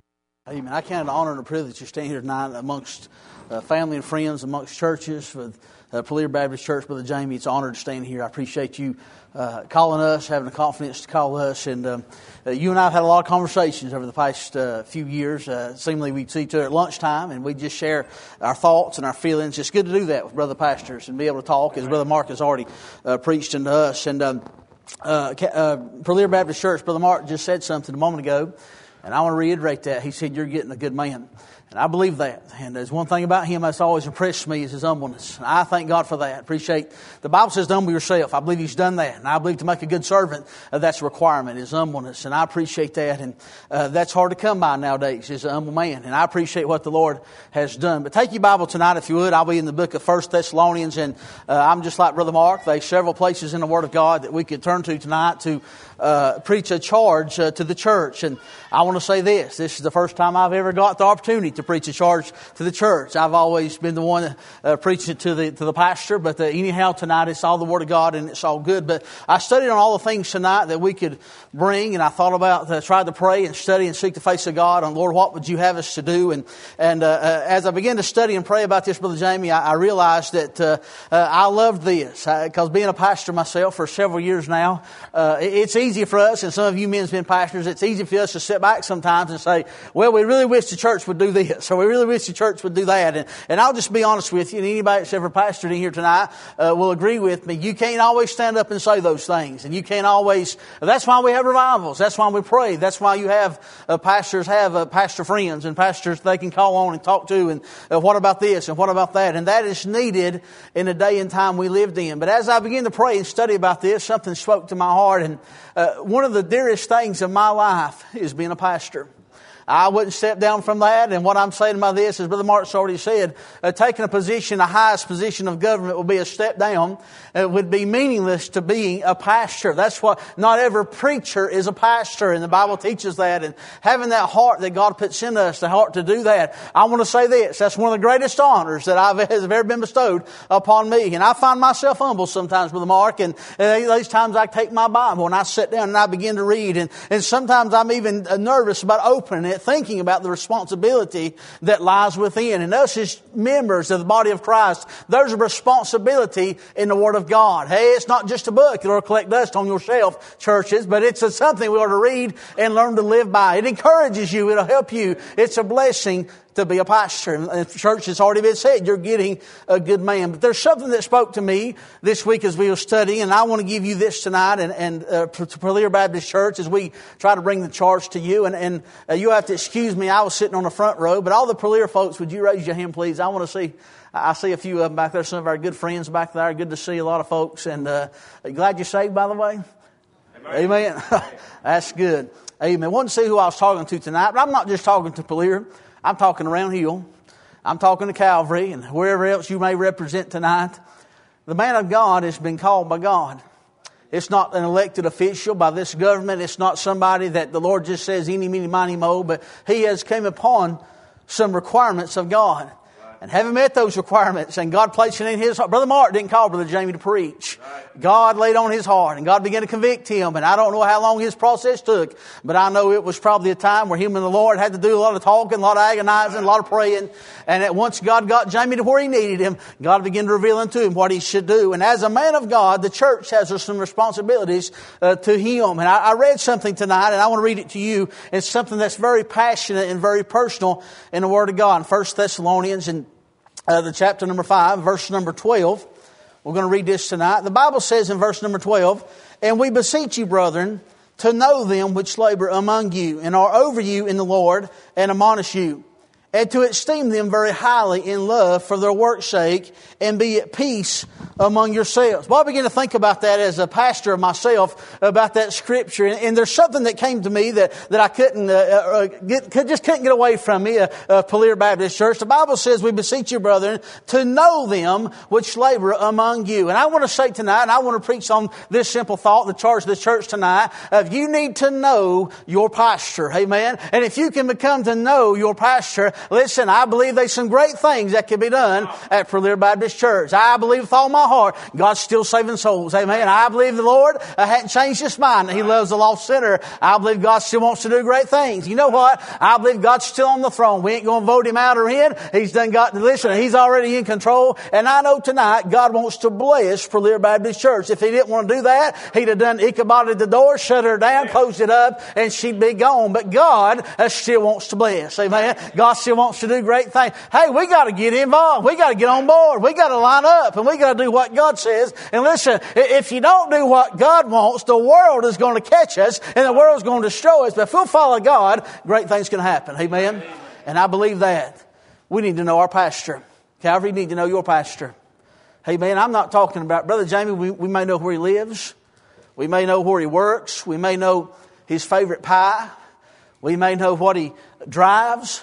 Amen. I count it an honor and a privilege to stand here tonight amongst uh, family and friends, amongst churches, with uh, Pelear Baptist Church. Brother Jamie, it's an honor to stand here. I appreciate you uh, calling us, having the confidence to call us. And um, uh, you and I have had a lot of conversations over the past uh, few years. Uh, seemingly we'd see each other at lunchtime, and we'd just share our thoughts and our feelings. It's good to do that with brother pastors and be able to talk, as Brother Mark has already uh, preached into us. And um, uh, uh, Pelear Baptist Church, Brother Mark just said something a moment ago. And I want to reiterate that. He said, you're getting a good man. And I believe that. And there's one thing about him that's always impressed me is his humbleness. And I thank God for that. Appreciate, the Bible says to humble yourself. I believe he's done that. And I believe to make a good servant, uh, that's a requirement, is humbleness. And I appreciate that. And uh, that's hard to come by nowadays, is a humble man. And I appreciate what the Lord has done. But take your Bible tonight, if you would. I'll be in the book of First Thessalonians. And uh, I'm just like Brother Mark. There's several places in the Word of God that we could turn to tonight to uh, preach a charge uh, to the church. And I want to say this. This is the first time I've ever got the opportunity to preach a charge to the church. I've always been the one uh, preaching it to the to the pastor, but uh, anyhow tonight it's all the Word of God and it's all good. But I studied on all the things tonight that we could bring, and I thought about, uh, tried to pray and study and seek the face of God on, Lord, what would you have us to do? And and uh, uh, as I began to study and pray about this, Brother Jamie, I, I realized that uh, uh, I loved this, because being a pastor myself for several years now, uh, it's easy for us, and some of you men have been pastors, it's easy for us to sit back sometimes and say, well, we really wish the church would do this, or we really wish the church would do that. And, and I'll just be honest with you, and anybody that's ever pastored in here tonight uh, will agree with me. You can't always stand up and say those things, and you can't always, that's why we have revivals, that's why we pray, that's why you have uh, pastors have uh, pastor friends and pastors they can call on and talk to, and uh, what about this and what about that, and that is needed in the day and time we lived in. But as I began to pray and study about this, something spoke to my heart, and uh, one of the dearest things in my life is being a pastor. I wouldn't step down from that. And what I'm saying about this, as Brother Mark's already said, uh, taking a position, the highest position of government would be a step down. It would be meaningless to being a pastor. That's what, not every preacher is a pastor, and the Bible teaches that. And having that heart that God puts in us, the heart to do that, I want to say this, that's one of the greatest honors that I've has ever been bestowed upon me. And I find myself humble sometimes, Brother Mark, and uh, those times I take my Bible and I sit down and I begin to read, and, and sometimes I'm even nervous about opening it, thinking about the responsibility that lies within. And us as members of the body of Christ, there's a responsibility in the Word of God. Hey, it's not just a book that will collect dust on your shelf, churches, but it's a, something we ought to read and learn to live by. It encourages you. It'll help you. It's a blessing to be a pastor. And the church has already been said, you're getting a good man. But there's something that spoke to me this week as we were studying, and I want to give you this tonight and, and uh, to Pelear Baptist Church as we try to bring the charge to you. And, and uh, you have to excuse me, I was sitting on the front row, but all the Pelear folks, would you raise your hand, please? I want to see... I see a few of them back there, some of our good friends back there. Good to see a lot of folks. And uh, glad you're saved, by the way. Amen. Amen. That's good. Amen. I wanted to see who I was talking to tonight, but I'm not just talking to Pelear. I'm talking around Hill. I'm talking to Calvary and wherever else you may represent tonight. The man of God has been called by God. It's not an elected official by this government. It's not somebody that the Lord just says, eeny, meeny, miny, mo, but he has came upon some requirements of God. And having met those requirements and God placed it in his heart. Brother Mark didn't call Brother Jamie to preach. Right. God laid on his heart and God began to convict him. And I don't know how long his process took, but I know it was probably a time where him and the Lord had to do a lot of talking, a lot of agonizing, a lot of praying. And at once God got Jamie to where he needed him, God began to reveal unto him what he should do. And as a man of God, the church has some responsibilities uh, to him. And I, I read something tonight and I want to read it to you. It's something that's very passionate and very personal in the Word of God. In First Thessalonians and Uh, the chapter number five, verse number twelve. We're going to read this tonight. The Bible says in verse number twelve, "And we beseech you, brethren, to know them which labor among you, and are over you in the Lord, and admonish you, and to esteem them very highly in love for their work's sake, and be at peace among yourselves." Well, I began to think about that as a pastor of myself, about that scripture. And, and there's something that came to me that, that I couldn't, uh, uh, get, could, just couldn't get away from me, uh, uh, Pelear Baptist Church. The Bible says, "We beseech you, brethren, to know them which labor among you." And I want to say tonight, and I want to preach on this simple thought, the charge of the church tonight, of you need to know your pastor. Amen. And if you can become to know your pastor, listen, I believe there's some great things that can be done at Pelear Baptist Church. I believe with all my heart, God's still saving souls. Amen. I believe the Lord uh, hadn't changed His mind. He loves the lost sinner. I believe God still wants to do great things. You know what? I believe God's still on the throne. We ain't going to vote Him out or in. He's done got to listen. He's already in control. And I know tonight God wants to bless Pelear Baptist Church. If He didn't want to do that, He'd have done Ichabod at the door, shut her down, closed it up, and she'd be gone. But God uh, still wants to bless. Amen. God still wants to do great things. Hey, we got to get involved. We got to get on board. We got to line up and we got to do what God says. And listen, if you don't do what God wants, the world is going to catch us and the world's going to destroy us. But if we'll follow God, great things can happen. Amen. Amen. And I believe that. We need to know our pastor. Calvary, you need to know your pastor. Amen. I'm not talking about Brother Jamie. We, we may know where he lives. We may know where he works. We may know his favorite pie. We may know what he drives.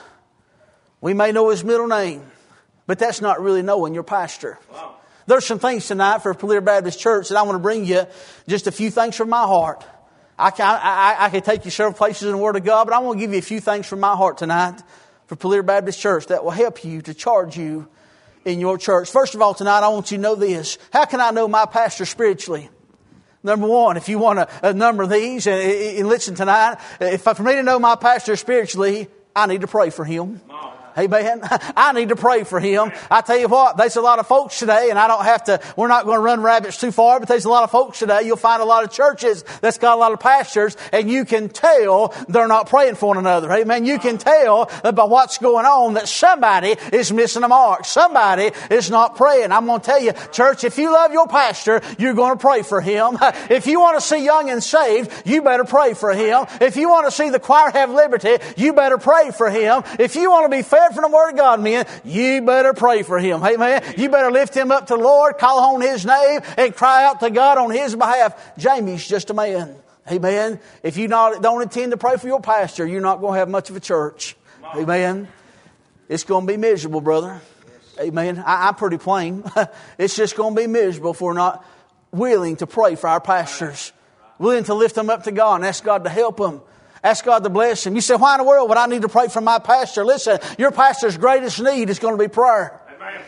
We may know his middle name, but that's not really knowing your pastor. Wow. There's some things tonight for Pelear Baptist Church that I want to bring you just a few things from my heart. I can, I, I, I can take you several places in the Word of God, but I want to give you a few things from my heart tonight for Pelear Baptist Church that will help you to charge you in your church. First of all, tonight I want you to know this. How can I know my pastor spiritually? Number one, if you want to uh, number these and, and listen tonight, if for me to know my pastor spiritually, I need to pray for him. Amen. I need to pray for him. I tell you what, there's a lot of folks today, and I don't have to, we're not going to run rabbits too far, but there's a lot of folks today. You'll find a lot of churches that's got a lot of pastors, and you can tell they're not praying for one another. Amen. You can tell by what's going on that somebody is missing a mark. Somebody is not praying. I'm going to tell you, church, if you love your pastor, you're going to pray for him. If you want to see young and saved, you better pray for him. If you want to see the choir have liberty, you better pray for him. If you want to be fed from the Word of God, men, you better pray for him. Amen. You better lift him up to the Lord, call on His name, and cry out to God on His behalf. Jamie's just a man. Amen. If you not, don't intend to pray for your pastor, you're not going to have much of a church. Amen. It's going to be miserable, brother. Amen. I, I'm pretty plain. It's just going to be miserable if we're not willing to pray for our pastors. Willing to lift them up to God and ask God to help them. Ask God to bless him. You say, why in the world would I need to pray for my pastor? Listen, your pastor's greatest need is going to be prayer. Amen.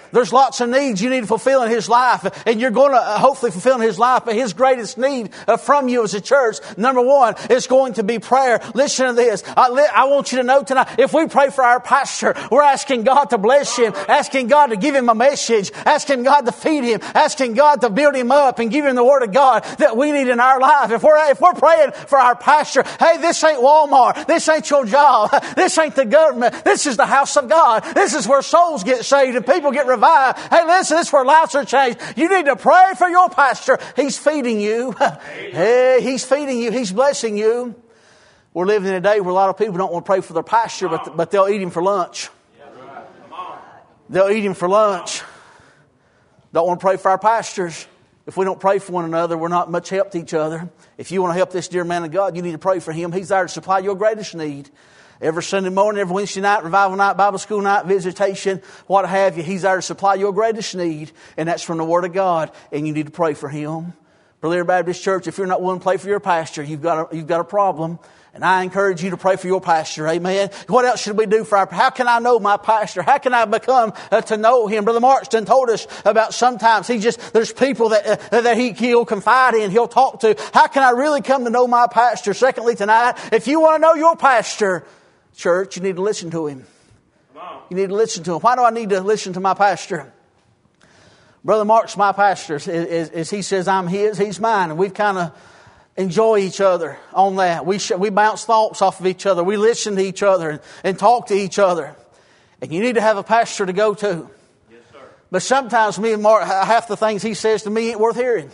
There's lots of needs you need to fulfill in His life, and you're going to hopefully fulfill in His life. But His greatest need from you as a church, number one, is going to be prayer. Listen to this. I, I want you to know tonight, if we pray for our pastor, we're asking God to bless him, asking God to give him a message, asking God to feed him, asking God to build him up and give him the Word of God that we need in our life. If we're, if we're praying for our pastor, hey, this ain't Walmart. This ain't your job. This ain't the government. This is the house of God. This is where souls get saved and people get revived. Hey, listen, this is where lives are changed. You need to pray for your pastor. He's feeding you. Hey, he's feeding you. He's blessing you. We're living in a day where a lot of people don't want to pray for their pastor, but, but they'll eat him for lunch. They'll eat him for lunch. Don't want to pray for our pastors. If we don't pray for one another, we're not much help to each other. If you want to help this dear man of God, you need to pray for him. He's there to supply your greatest need. Every Sunday morning, every Wednesday night, revival night, Bible school night, visitation, what have you. He's there to supply your greatest need, and that's from the Word of God, and you need to pray for him. Brother Baptist Church, if you're not willing to pray for your pastor, you've got a, you've got a problem. And I encourage you to pray for your pastor. Amen. What else should we do for our, how can I know my pastor? How can I become uh, to know him? Brother Marston told us about sometimes he just, there's people that, uh, that he, he'll confide in, he'll talk to. How can I really come to know my pastor? Secondly, tonight, if you want to know your pastor, church, you need to listen to him. You need to listen to him. Why do I need to listen to my pastor? Brother Mark's my pastor. As, as, as he says I'm his, he's mine. And we've kind of enjoy each other on that. We sh- we bounce thoughts off of each other. We listen to each other and, and talk to each other. And you need to have a pastor to go to. Yes, sir. But sometimes me and Mark, half the things he says to me ain't worth hearing.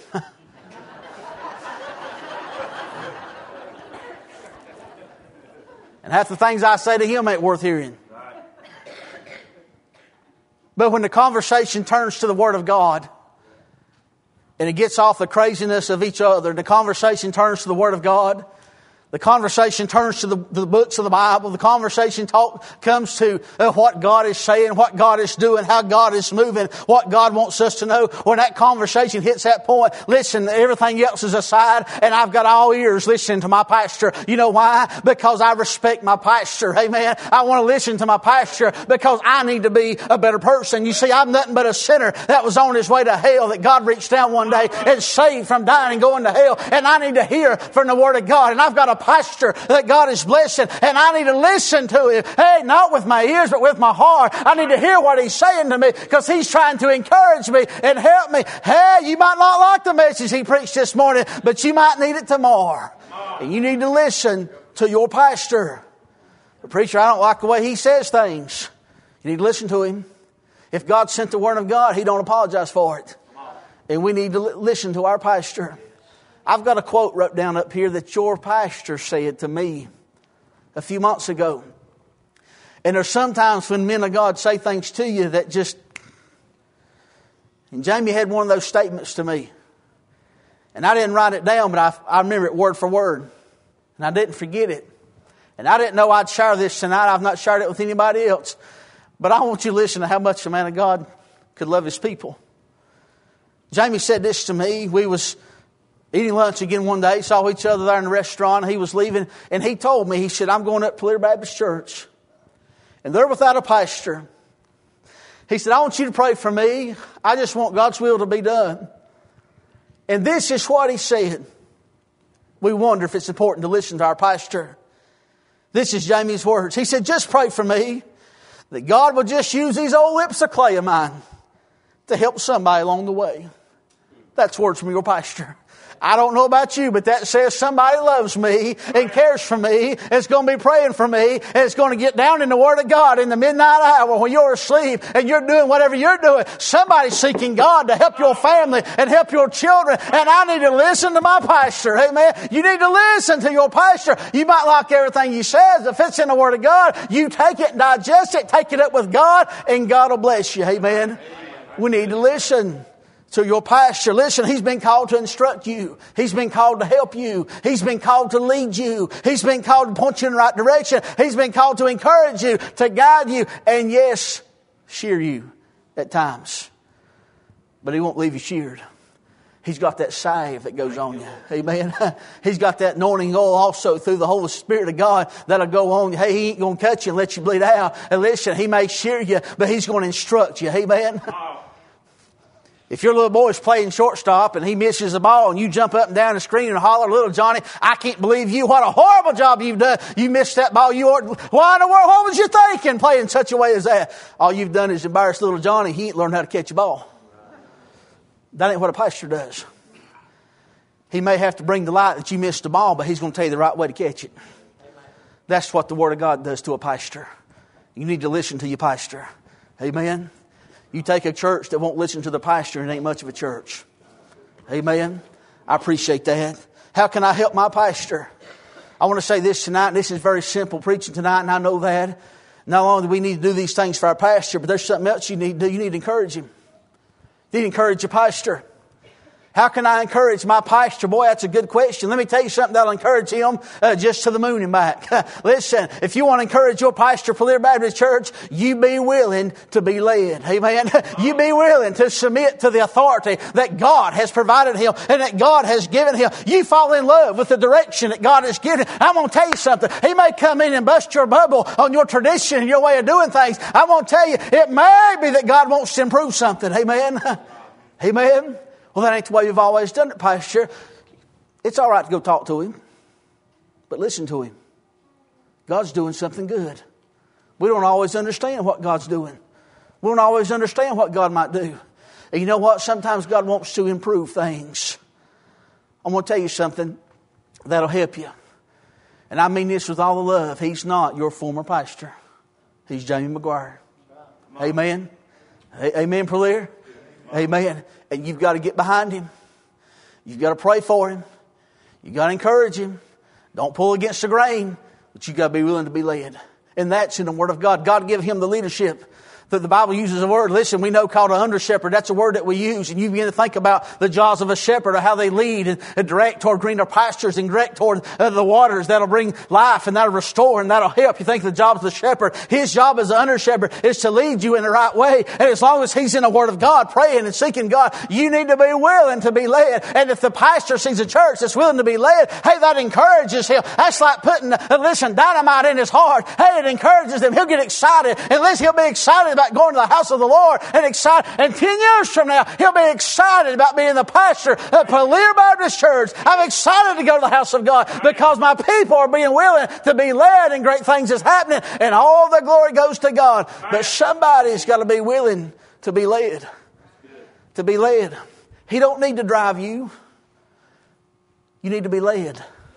And half the things I say to him ain't worth hearing. Right. But when the conversation turns to the Word of God, and it gets off the craziness of each other, the conversation turns to the Word of God, the conversation turns to the, the books of the Bible, the conversation talk comes to uh, what God is saying, what God is doing, how God is moving, what God wants us to know. When that conversation hits that point, listen, everything else is aside, and I've got all ears listening to my pastor. You know why? Because I respect my pastor. Amen. I want to listen to my pastor because I need to be a better person. You see, I'm nothing but a sinner that was on his way to hell, that God reached down one day and saved from dying and going to hell. And I need to hear from the Word of God. And I've got a pastor that God is blessing, and I need to listen to him. Hey, not with my ears, but with my heart. I need to hear what he's saying to me, because he's trying to encourage me and help me. Hey, you might not like the message he preached this morning, but you might need it tomorrow. And you need to listen to your pastor. The preacher, I don't like the way he says things. You need to listen to him. If God sent the Word of God, He don't apologize for it. And we need to listen to our pastor. I've got a quote wrote down up here that your pastor said to me a few months ago. And there's sometimes when men of God say things to you that just... And Jamie had one of those statements to me. And I didn't write it down, but I, I remember it word for word. And I didn't forget it. And I didn't know I'd share this tonight. I've not shared it with anybody else. But I want you to listen to how much a man of God could love his people. Jamie said this to me. We was eating lunch again one day, saw each other there in the restaurant. He was leaving, and he told me, he said, I'm going up to Clear Baptist Church, and they're without a pastor. He said, I want you to pray for me. I just want God's will to be done. And this is what he said. We wonder if it's important to listen to our pastor. This is Jamie's words. He said, just pray for me that God will just use these old lips of clay of mine to help somebody along the way. That's words from your pastor. I don't know about you, but that says somebody loves me and cares for me, and is going to be praying for me, and is going to get down in the Word of God in the midnight hour when you're asleep and you're doing whatever you're doing. Somebody's seeking God to help your family and help your children, and I need to listen to my pastor. Amen. You need to listen to your pastor. You might like everything he says. If it's in the Word of God, you take it and digest it, take it up with God, and God will bless you. Amen. Amen. We need to listen to your pastor. Listen, he's been called to instruct you. He's been called to help you. He's been called to lead you. He's been called to point you in the right direction. He's been called to encourage you, to guide you, and yes, shear you at times. But he won't leave you sheared. He's got that salve that goes on you. Amen. He's got that anointing oil also through the Holy Spirit of God that'll go on you. Hey, he ain't going to cut you and let you bleed out. And listen, he may shear you, but he's going to instruct you. Amen. If your little boy's playing shortstop and he misses the ball and you jump up and down the screen and holler, little Johnny, I can't believe you. What a horrible job you've done. You missed that ball. You ought, why in the world, what was you thinking playing such a way as that? All you've done is embarrass little Johnny. He ain't learned how to catch a ball. That ain't what a pastor does. He may have to bring the light that you missed the ball, but he's going to tell you the right way to catch it. That's what the Word of God does to a pastor. You need to listen to your pastor. Amen. You take a church that won't listen to the pastor and it ain't much of a church. Amen. I appreciate that. How can I help my pastor? I want to say this tonight. This is very simple preaching tonight, and I know that. Not only do we need to do these things for our pastor, but there's something else you need to do. You need to encourage him. You need to encourage your pastor. How can I encourage my pastor? Boy, that's a good question. Let me tell you something that'll encourage him uh, just to the moon and back. Listen, if you want to encourage your pastor, Polaire Baptist Church, you be willing to be led. Amen. You be willing to submit to the authority that God has provided him and that God has given him. You fall in love with the direction that God has given. I'm going to tell you something. He may come in and bust your bubble on your tradition and your way of doing things. I'm going to tell you, it may be that God wants to improve something. Amen. Amen. Well, that ain't the way we've always done it, Pastor. It's all right to go talk to him, but listen to him. God's doing something good. We don't always understand what God's doing. We don't always understand what God might do. And you know what? Sometimes God wants to improve things. I'm going to tell you something that'll help you. And I mean this with all the love. He's not your former pastor. He's Jamie McGuire. Amen. Amen, Polaire. Amen. And you've got to get behind him. You've got to pray for him. You've got to encourage him. Don't pull against the grain, but you've got to be willing to be led. And that's in the Word of God. God give him the leadership. That the Bible uses a word, listen, we know called an under shepherd. That's a word that we use. And you begin to think about the jobs of a shepherd, or how they lead and, and direct toward greener pastures and direct toward uh, the waters that'll bring life and that'll restore and that'll help. You think of the jobs of the shepherd. His job as an under shepherd is to lead you in the right way. And as long as he's in the Word of God, praying and seeking God, you need to be willing to be led. And if the pastor sees a church that's willing to be led, hey, that encourages him. That's like putting, uh, listen, dynamite in his heart. Hey, it encourages him. He'll get excited. And listen, he'll be excited about going to the house of the Lord and excited. And ten years from now, he'll be excited about being the pastor at Polaire Baptist Church. I'm excited to go to the house of God because my people are being willing to be led and great things is happening and all the glory goes to God. But somebody's got to be willing to be led. To be led. He don't need to drive you. You need to be led.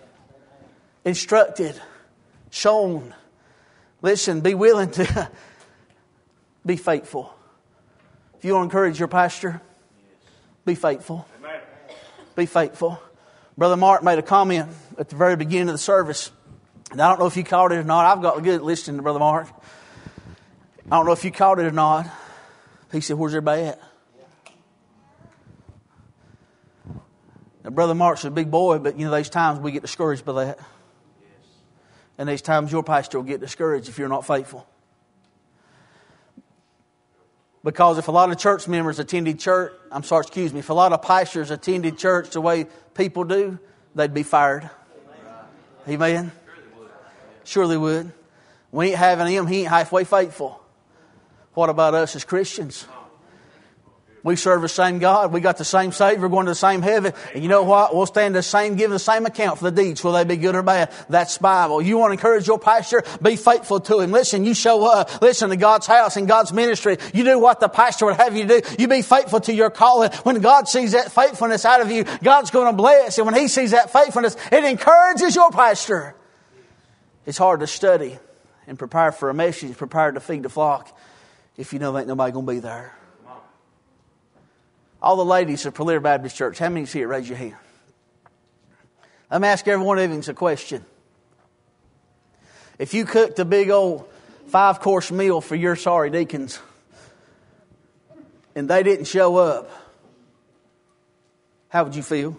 Instructed. Shown. Listen, be willing to be faithful. If you want to encourage your pastor, be faithful. Amen. Be faithful. Brother Mark made a comment at the very beginning of the service. And I don't know if you caught it or not. I've got good listening to Brother Mark. I don't know if you caught it or not. He said, where's everybody at? Now, Brother Mark's a big boy, but you know, there's times we get discouraged by that. And there's times your pastor will get discouraged if you're not faithful. Because if a lot of church members attended church, I'm sorry, excuse me, if a lot of pastors attended church the way people do, they'd be fired. Amen? Sure they would. We ain't having him, he ain't halfway faithful. What about us as Christians? We serve the same God. We got the same Savior going to the same heaven. And you know what? We'll stand the same, give the same account for the deeds, whether they be good or bad. That's Bible. You want to encourage your pastor? Be faithful to him. Listen, you show up. Listen to God's house and God's ministry. You do what the pastor would have you do. You be faithful to your calling. When God sees that faithfulness out of you, God's going to bless. And when He sees that faithfulness, it encourages your pastor. It's hard to study and prepare for a message, prepare to feed the flock, if you know there ain't nobody going to be there. All the ladies of Polaire Baptist Church, how many see it? Raise your hand. Let me ask every one of you a question. If you cooked a big old five-course meal for your sorry deacons and they didn't show up, how would you feel?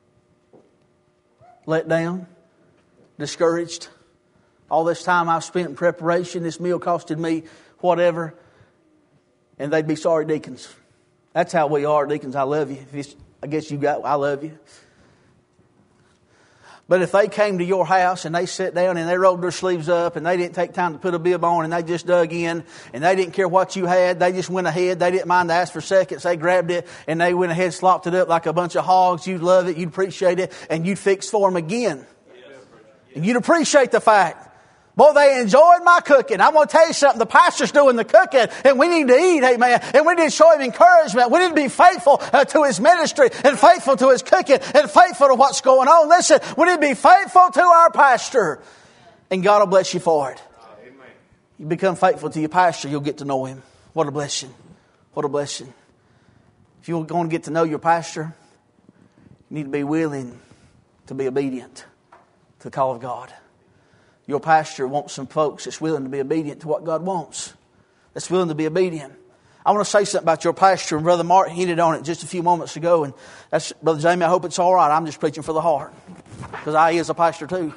Let down? Discouraged? All this time I've spent in preparation, this meal costed me whatever, and they'd be sorry deacons. That's how we are, deacons. I love you. If it's, I guess you got, I love you. But if they came to your house and they sat down and they rolled their sleeves up and they didn't take time to put a bib on and they just dug in and they didn't care what you had, they just went ahead, they didn't mind to ask for seconds, they grabbed it and they went ahead and slopped it up like a bunch of hogs, you'd love it, you'd appreciate it, and you'd fix for them again. And you'd appreciate the fact, boy, they enjoyed my cooking. I'm going to tell you something. The pastor's doing the cooking, and we need to eat, amen. And we need to show him encouragement. We need to be faithful uh, to his ministry and faithful to his cooking and faithful to what's going on. Listen, we need to be faithful to our pastor, and God will bless you for it. Amen. You become faithful to your pastor, you'll get to know him. What a blessing. What a blessing. If you're going to get to know your pastor, you need to be willing to be obedient to the call of God. Your pastor wants some folks that's willing to be obedient to what God wants. That's willing to be obedient. I want to say something about your pastor, and Brother Mark hinted on it just a few moments ago. And that's, Brother Jamie, I hope it's all right. I'm just preaching for the heart, because I is a pastor too.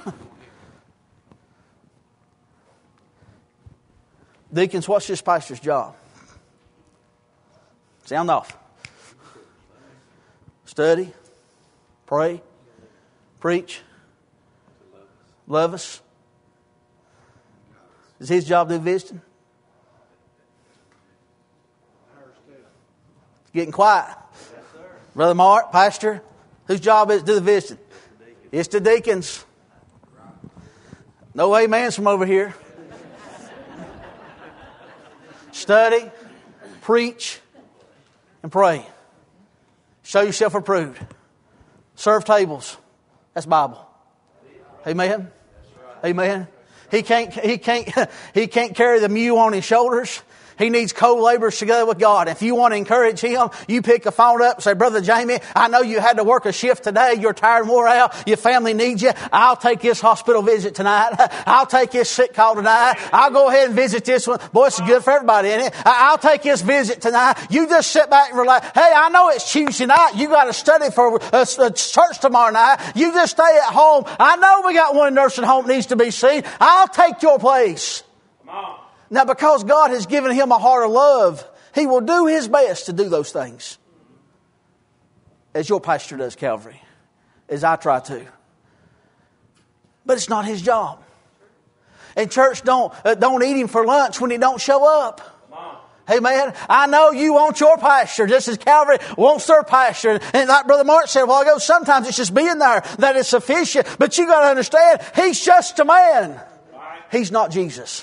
Deacons, what's this pastor's job? Sound off. Study, pray, preach, love us. Is his job to do visiting? It's getting quiet. Yes, Brother Mark, pastor, whose job is to do the visiting? It's the deacons. No amens from over here. Study, preach, and pray. Show yourself approved. Serve tables. That's Bible. Amen. Amen. He can't, he can't, he can't carry the mule on his shoulders. He needs co-laborers together with God. If you want to encourage him, you pick a phone up and say, Brother Jamie, I know you had to work a shift today. You're tired and wore out. Your family needs you. I'll take this hospital visit tonight. I'll take this sick call tonight. I'll go ahead and visit this one. Boy, it's good for everybody, isn't it? I'll take this visit tonight. You just sit back and relax. Hey, I know it's Tuesday night. You got to study for a, a church tomorrow night. You just stay at home. I know we got one nursing home that needs to be seen. I'll take your place. Come on. Now, because God has given him a heart of love, he will do his best to do those things. As your pastor does, Calvary. As I try to. But it's not his job. And church, don't, uh, don't eat him for lunch when he don't show up. Amen. I know you want your pastor just as Calvary wants their pastor. And like Brother Mark said a while ago, sometimes it's just being there that is sufficient. But you got to understand, he's just a man. He's not Jesus.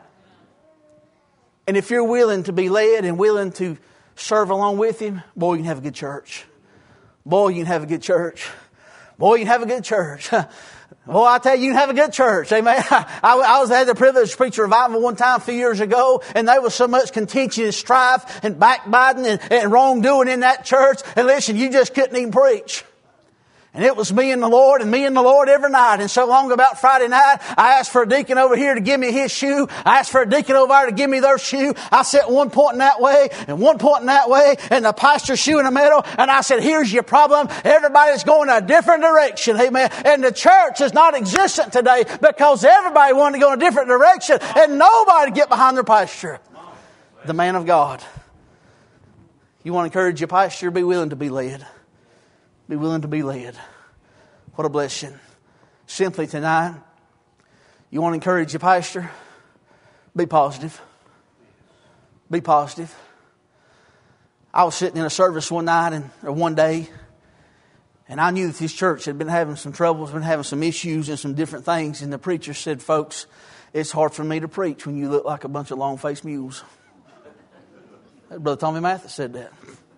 And if you're willing to be led and willing to serve along with him, boy, you can have a good church. Boy, you can have a good church. Boy, you can have a good church. Boy, I tell you, you can have a good church. Amen. I, I was I had the privilege to preach a revival one time a few years ago, and there was so much contention and strife and backbiting and, and wrongdoing in that church. And listen, you just couldn't even preach. And it was me and the Lord and me and the Lord every night. And so long about Friday night, I asked for a deacon over here to give me his shoe. I asked for a deacon over there to give me their shoe. I set one pointing that way and one pointing that way and the pastor's shoe in the middle. And I said, here's your problem. Everybody's going a different direction. Amen. And the church is not existent today because everybody wanted to go in a different direction and nobody get behind their pastor. The man of God. You want to encourage your pastor, be willing to be led. Be willing to be led. What a blessing. Simply tonight, you want to encourage your pastor? Be positive. Be positive. I was sitting in a service one night and or one day, and I knew that this church had been having some troubles, been having some issues and some different things. And the preacher said, folks, it's hard for me to preach when you look like a bunch of long-faced mules. Brother Tommy Mathis said that.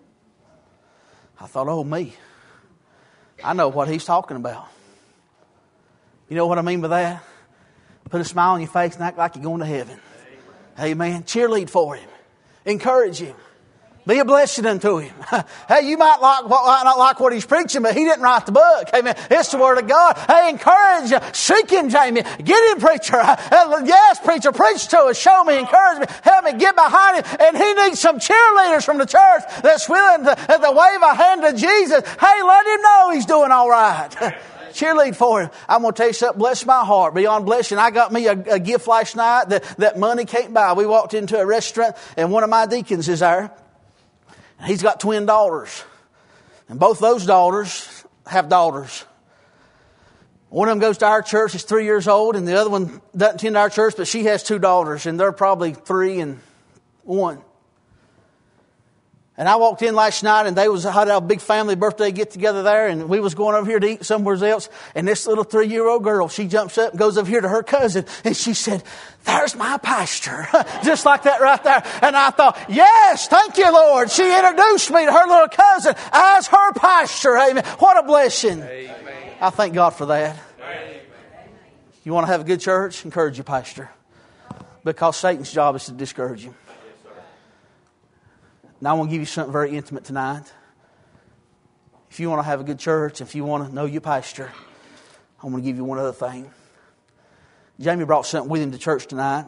I thought, oh, me. I know what he's talking about. You know what I mean by that? Put a smile on your face and act like you're going to heaven. Amen. Amen. Cheerlead for him. Encourage him. Be a blessing unto him. Hey, you might like, not like what he's preaching, but he didn't write the book. Amen. It's the Word of God. Hey, encourage him. Seek him, Jamie. Get him, preacher. Yes, preacher. Preach to us. Show me. Encourage me. Help me. Get behind him. And he needs some cheerleaders from the church that's willing to, to wave a hand to Jesus. Hey, let him know he's doing all right. Cheerlead for him. I'm going to tell you something. Bless my heart. Beyond blessing. I got me a, a gift last night that, that money can't buy. We walked into a restaurant and one of my deacons is there. He's got twin daughters. And both those daughters have daughters. One of them goes to our church, is three years old, and the other one doesn't attend our church, but she has two daughters, and they're probably three and one. And I walked in last night, and they was had a big family birthday get together there, and we was going over here to eat somewhere else. And this little three-year-old girl, she jumps up and goes over here to her cousin, and she said, "There's my pastor," just like that right there. And I thought, yes, thank you, Lord. She introduced me to her little cousin as her pastor. Amen. What a blessing! Amen. I thank God for that. Amen. You want to have a good church? Encourage your pastor, because Satan's job is to discourage you. Now I want to give you something very intimate tonight. If you want to have a good church, if you want to know your pastor, I'm going to give you one other thing. Jamie brought something with him to church tonight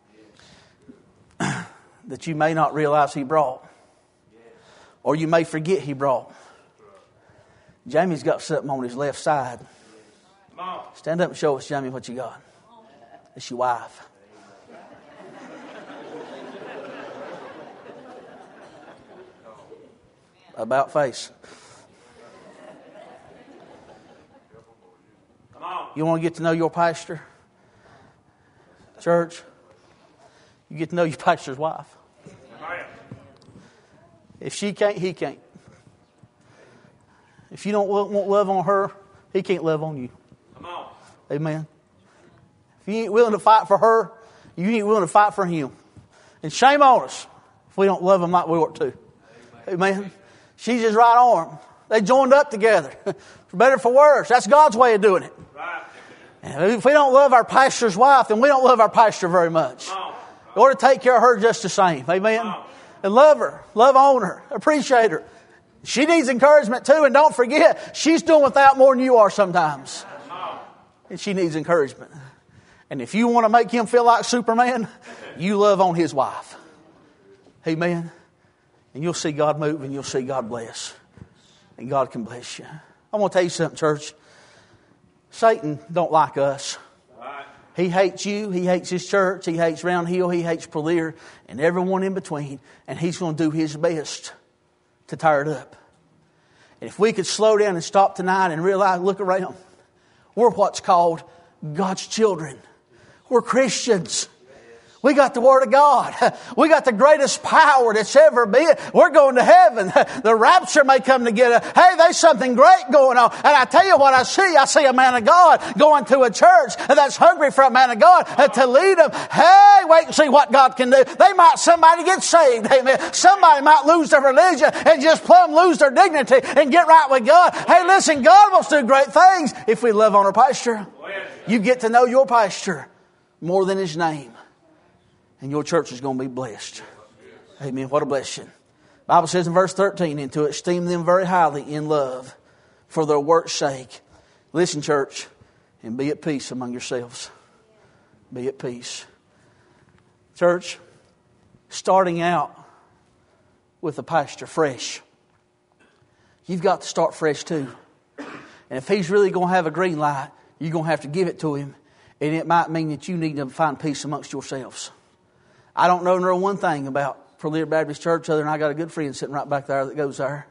that you may not realize he brought. Or you may forget he brought. Jamie's got something on his left side. Stand up and show us, Jamie, what you got. It's your wife. About face. You want to get to know your pastor? Church, you get to know your pastor's wife. If she can't, he can't. If you don't want love on her, he can't love on you. Amen. If you ain't willing to fight for her, you ain't willing to fight for him. And shame on us if we don't love him like we ought to. Amen. She's his right arm. They joined up together. For better or for worse. That's God's way of doing it. Right. And if we don't love our pastor's wife, then we don't love our pastor very much. Oh. We ought to take care of her just the same. Amen. Oh. And love her. Love on her. Appreciate her. She needs encouragement too. And don't forget, she's doing without more than you are sometimes. Oh. And she needs encouragement. And if you want to make him feel like Superman, you love on his wife. Amen. And you'll see God move, and you'll see God bless. And God can bless you. I want to tell you something, church. Satan don't like us. He hates you. He hates his church. He hates Round Hill. He hates Purlear and everyone in between. And he's going to do his best to tear it up. And if we could slow down and stop tonight and realize, look around. We're what's called God's children. We're Christians. We got the Word of God. We got the greatest power that's ever been. We're going to heaven. The rapture may come to get us. Hey, there's something great going on. And I tell you what I see. I see a man of God going to a church that's hungry for a man of God to lead them. Hey, wait and see what God can do. They might, somebody get saved. Amen. Somebody might lose their religion and just plumb lose their dignity and get right with God. Hey, listen, God wants to do great things if we love on our pastor. You get to know your pastor more than his name. And your church is going to be blessed. Amen. What a blessing. The Bible says in verse thirteen, and to esteem them very highly in love for their work's sake. Listen, church, and be at peace among yourselves. Be at peace. Church, starting out with the pastor fresh. You've got to start fresh too. And if he's really going to have a green light, you're going to have to give it to him. And it might mean that you need to find peace amongst yourselves. I don't know no one thing about Purlear Baptist Church other than I got a good friend sitting right back there that goes there.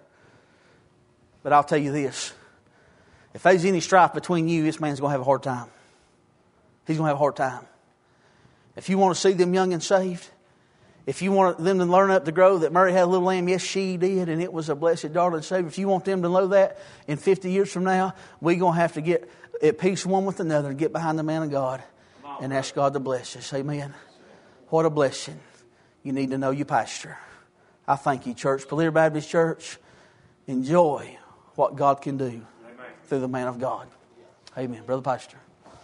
But I'll tell you this. If there's any strife between you, this man's going to have a hard time. He's going to have a hard time. If you want to see them young and saved, if you want them to learn up to grow that Mary had a little lamb, yes, she did, and it was a blessed darling Savior. If you want them to know that in fifty years from now, we're going to have to get at peace one with another and get behind the man of God and ask God to bless us. Amen. What a blessing. You need to know your pastor. I thank you, church. Purlear Baptist Church, enjoy what God can do. Amen. Through the man of God. Amen. Brother Pastor.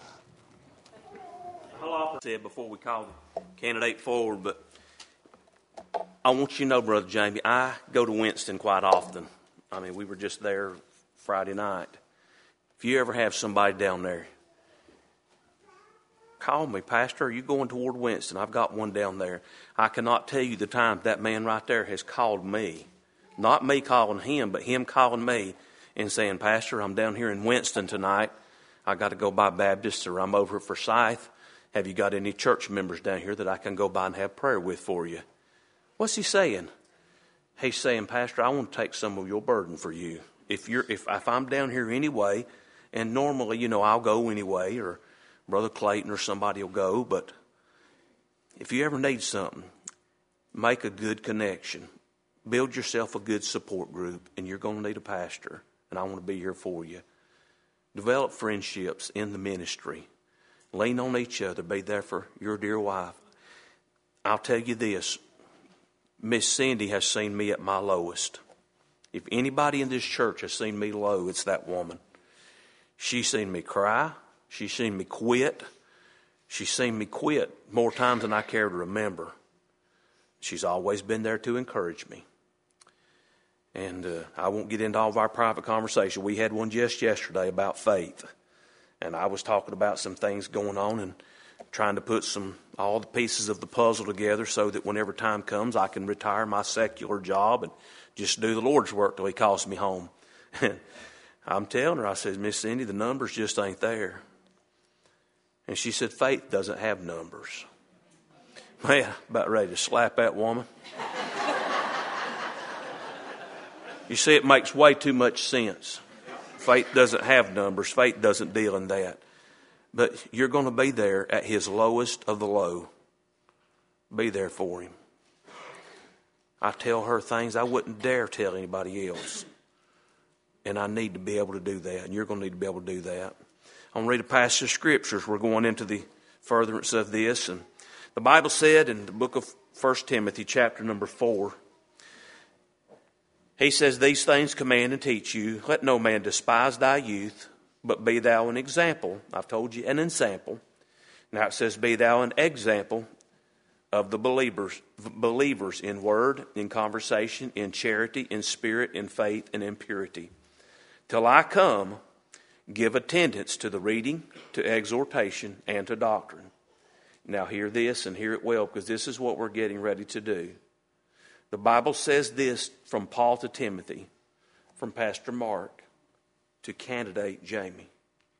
I'll often say before we call the candidate forward, but I want you to know, Brother Jamie, I go to Winston quite often. I mean, we were just there Friday night. If you ever have somebody down there, call me, Pastor, are you going toward Winston? I've got one down there. I cannot tell you the time that man right there has called me. Not me calling him, but him calling me and saying, Pastor, I'm down here in Winston tonight. I got to go by Baptist, or I'm over for Forsyth. Have you got any church members down here that I can go by and have prayer with for you? What's he saying? He's saying, Pastor, I want to take some of your burden for you. If you're, if, if I'm down here anyway, And normally, you know, I'll go anyway, or Brother Clayton or somebody will go. But if you ever need something, make a good connection. Build yourself a good support group, and you're going to need a pastor, and I want to be here for you. Develop friendships in the ministry. Lean on each other. Be there for your dear wife. I'll tell you this. Miss Cindy has seen me at my lowest. If anybody in this church has seen me low, it's that woman. She's seen me cry. She's seen me quit. She's seen me quit more times than I care to remember. She's always been there to encourage me. And uh, I won't get into all of our private conversation. We had one just yesterday about faith. And I was talking about some things going on and trying to put some all the pieces of the puzzle together so that whenever time comes, I can retire my secular job and just do the Lord's work till He calls me home. I'm telling her, I said, Miss Cindy, the numbers just ain't there. And she said, faith doesn't have numbers. Man, about ready to slap that woman. You see, it makes way too much sense. Faith doesn't have numbers. Faith doesn't deal in that. But you're going to be there at His lowest of the low. Be there for Him. I tell her things I wouldn't dare tell anybody else. And I need to be able to do that. And you're going to need to be able to do that. I'm going to read a passage of scriptures. We're going into the furtherance of this. And the Bible said in the book of First Timothy, chapter number four, he says, these things command and teach you. Let no man despise thy youth, but be thou an example. I've told you, an ensample. Now it says, be thou an example of the believers, believers in word, in conversation, in charity, in spirit, in faith, and in purity. Till I come, give attendance to the reading, to exhortation, and to doctrine. Now hear this and hear it well, because this is what we're getting ready to do. The Bible says this from Paul to Timothy, from Pastor Mark to candidate Jamie.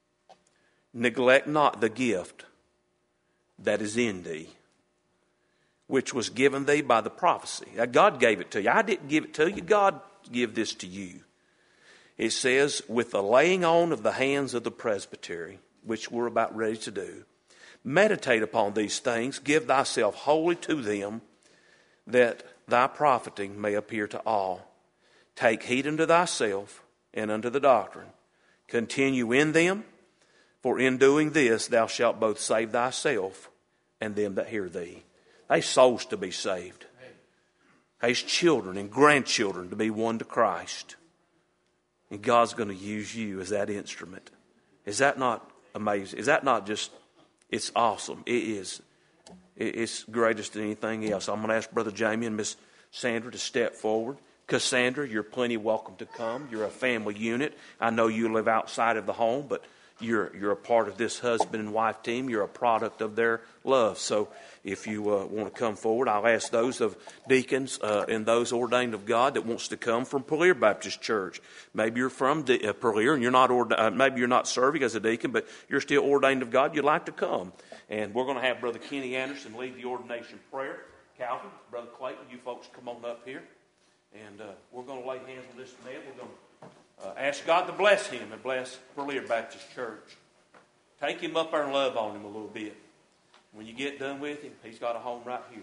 Neglect not the gift that is in thee, which was given thee by the prophecy. Now, God gave it to you. I didn't give it to you. God gave this to you. It says, with the laying on of the hands of the presbytery, which we're about ready to do, meditate upon these things, give thyself wholly to them, that thy profiting may appear to all. Take heed unto thyself and unto the doctrine. Continue in them, for in doing this thou shalt both save thyself and them that hear thee. There's souls to be saved. There's children and grandchildren to be won to Christ. And God's going to use you as that instrument. Is that not amazing? Is that not just, it's awesome. It is. It's greatest than anything else. I'm going to ask Brother Jamie and Miss Sandra to step forward. Cassandra, you're plenty welcome to come. You're a family unit. I know you live outside of the home, but you're you're a part of this husband and wife team. You're a product of their love. So if you uh, want to come forward, I'll ask those of deacons uh, and those ordained of God that wants to come from Purlear Baptist Church. Maybe you're from De- uh, Purlear and you're not ord- uh, maybe you're not serving as a deacon, but you're still ordained of God. You'd like to come. And we're going to have Brother Kenny Anderson lead the ordination prayer. Calvin, Brother Clayton, you folks come on up here. And uh, we're going to lay hands on this man. We're going to uh, ask God to bless him and bless Purlear Baptist Church. Take him up there and love on him a little bit. When you get done with him, he's got a home right here.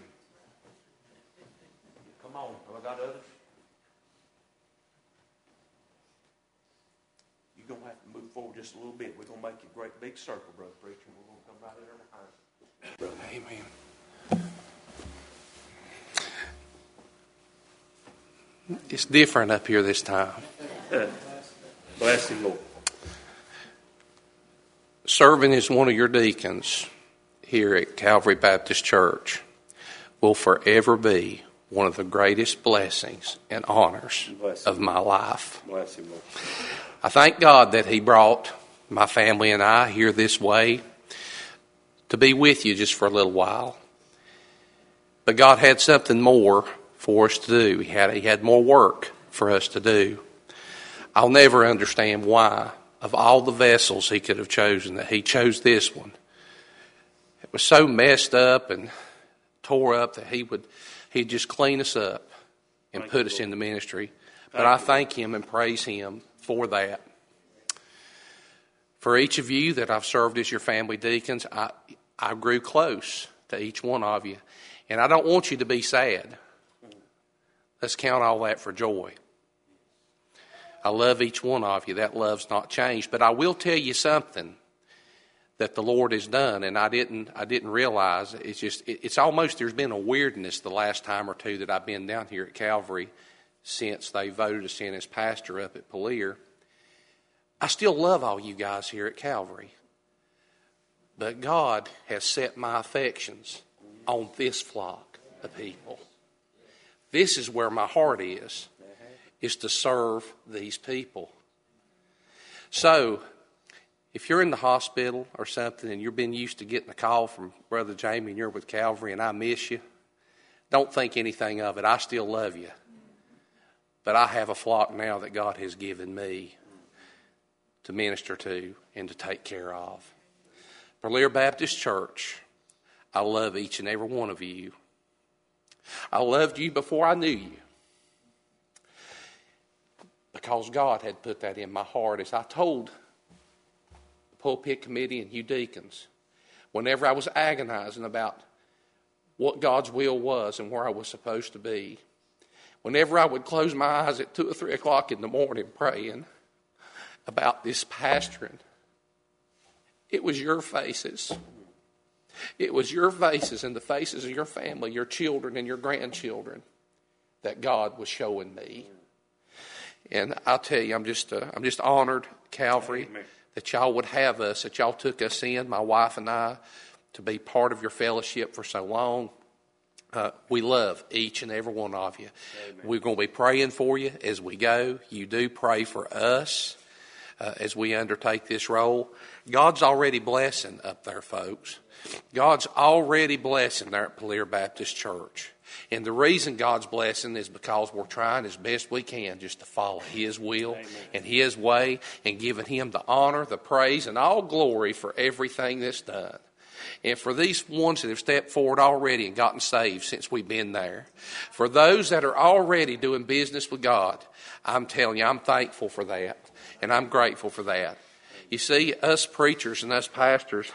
Come on. Have I got others? You're going to have to move forward just a little bit. We're going to make a great big circle, Brother Preacher. We're going to come right in there behind. Amen. It's different up here this time. Bless him, Lord. Serving as one of your deacons here at Calvary Baptist Church will forever be one of the greatest blessings and honors of my life. Bless him, Lord. I thank God that He brought my family and I here this way to be with you just for a little while. But God had something more for us to do. He had, he had more work for us to do. I'll never understand why, of all the vessels He could have chosen, that He chose this one. It was so messed up and tore up that He would He'd just clean us up and Thank put you, us Lord. in the ministry. But Thank I you. thank Him and praise Him for that. For each of you that I've served as your family deacons, I, I grew close to each one of you. And I don't want you to be sad. Let's count all that for joy. I love each one of you. That love's not changed. But I will tell you something that the Lord has done, and I didn't I didn't realize. It's just, it, it's almost, there's been a weirdness the last time or two that I've been down here at Calvary since they voted us in as pastor up at Palier. I still love all you guys here at Calvary. But God has set my affections on this flock of people. This is where my heart is, is to serve these people. So, if you're in the hospital or something and you've been used to getting a call from Brother Jamie and you're with Calvary and I miss you, don't think anything of it. I still love you. But I have a flock now that God has given me to minister to and to take care of. Palier Baptist Church, I love each and every one of you. I loved you before I knew you. Because God had put that in my heart. As I told the pulpit committee and you deacons, whenever I was agonizing about what God's will was and where I was supposed to be, whenever I would close my eyes at two or three o'clock in the morning praying about this pastoring, it was your faces. It was your faces and the faces of your family, your children and your grandchildren that God was showing me. And I'll tell you, I'm just uh, I'm just honored, Calvary, Amen, that y'all would have us, that y'all took us in, my wife and I, to be part of your fellowship for so long. Uh, we love each and every one of you. Amen. We're going to be praying for you as we go. You do pray for us uh, as we undertake this role. God's already blessing up there, folks. God's already blessing there at Palier Baptist Church. And the reason God's blessing is because we're trying as best we can just to follow His will, Amen, and His way, and giving Him the honor, the praise, and all glory for everything that's done. And for these ones that have stepped forward already and gotten saved since we've been there, for those that are already doing business with God, I'm telling you, I'm thankful for that, and I'm grateful for that. You see, us preachers and us pastors,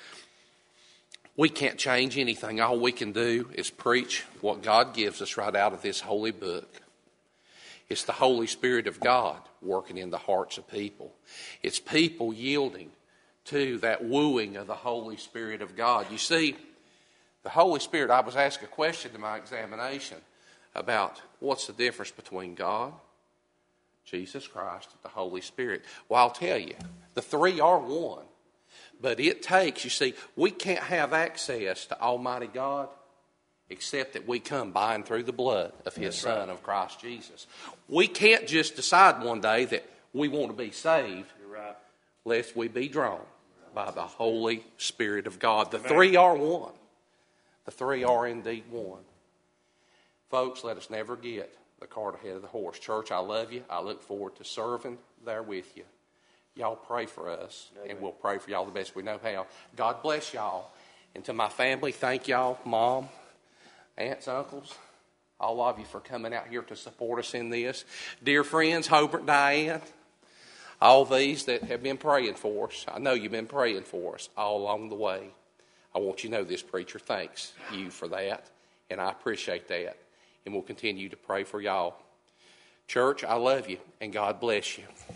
we can't change anything. All we can do is preach what God gives us right out of this holy book. It's the Holy Spirit of God working in the hearts of people. It's people yielding to that wooing of the Holy Spirit of God. You see, the Holy Spirit, I was asked a question in my examination about what's the difference between God, Jesus Christ, and the Holy Spirit. Well, I'll tell you, the three are one. But it takes, you see, we can't have access to Almighty God except that we come by and through the blood of His That's Son, right, of Christ Jesus. We can't just decide one day that we want to be saved, right, lest we be drawn by the Holy Spirit of God. The Amen. Three are one. The three are indeed one. Folks, let us never get the cart ahead of the horse. Church, I love you. I look forward to serving there with you. Y'all pray for us, Amen, and we'll pray for y'all the best we know how. God bless y'all. And to my family, thank y'all, Mom, aunts, uncles, all of you for coming out here to support us in this. Dear friends, Hobart, Diane, all these that have been praying for us. I know you've been praying for us all along the way. I want you to know this preacher thanks you for that, and I appreciate that. And we'll continue to pray for y'all. Church, I love you, and God bless you.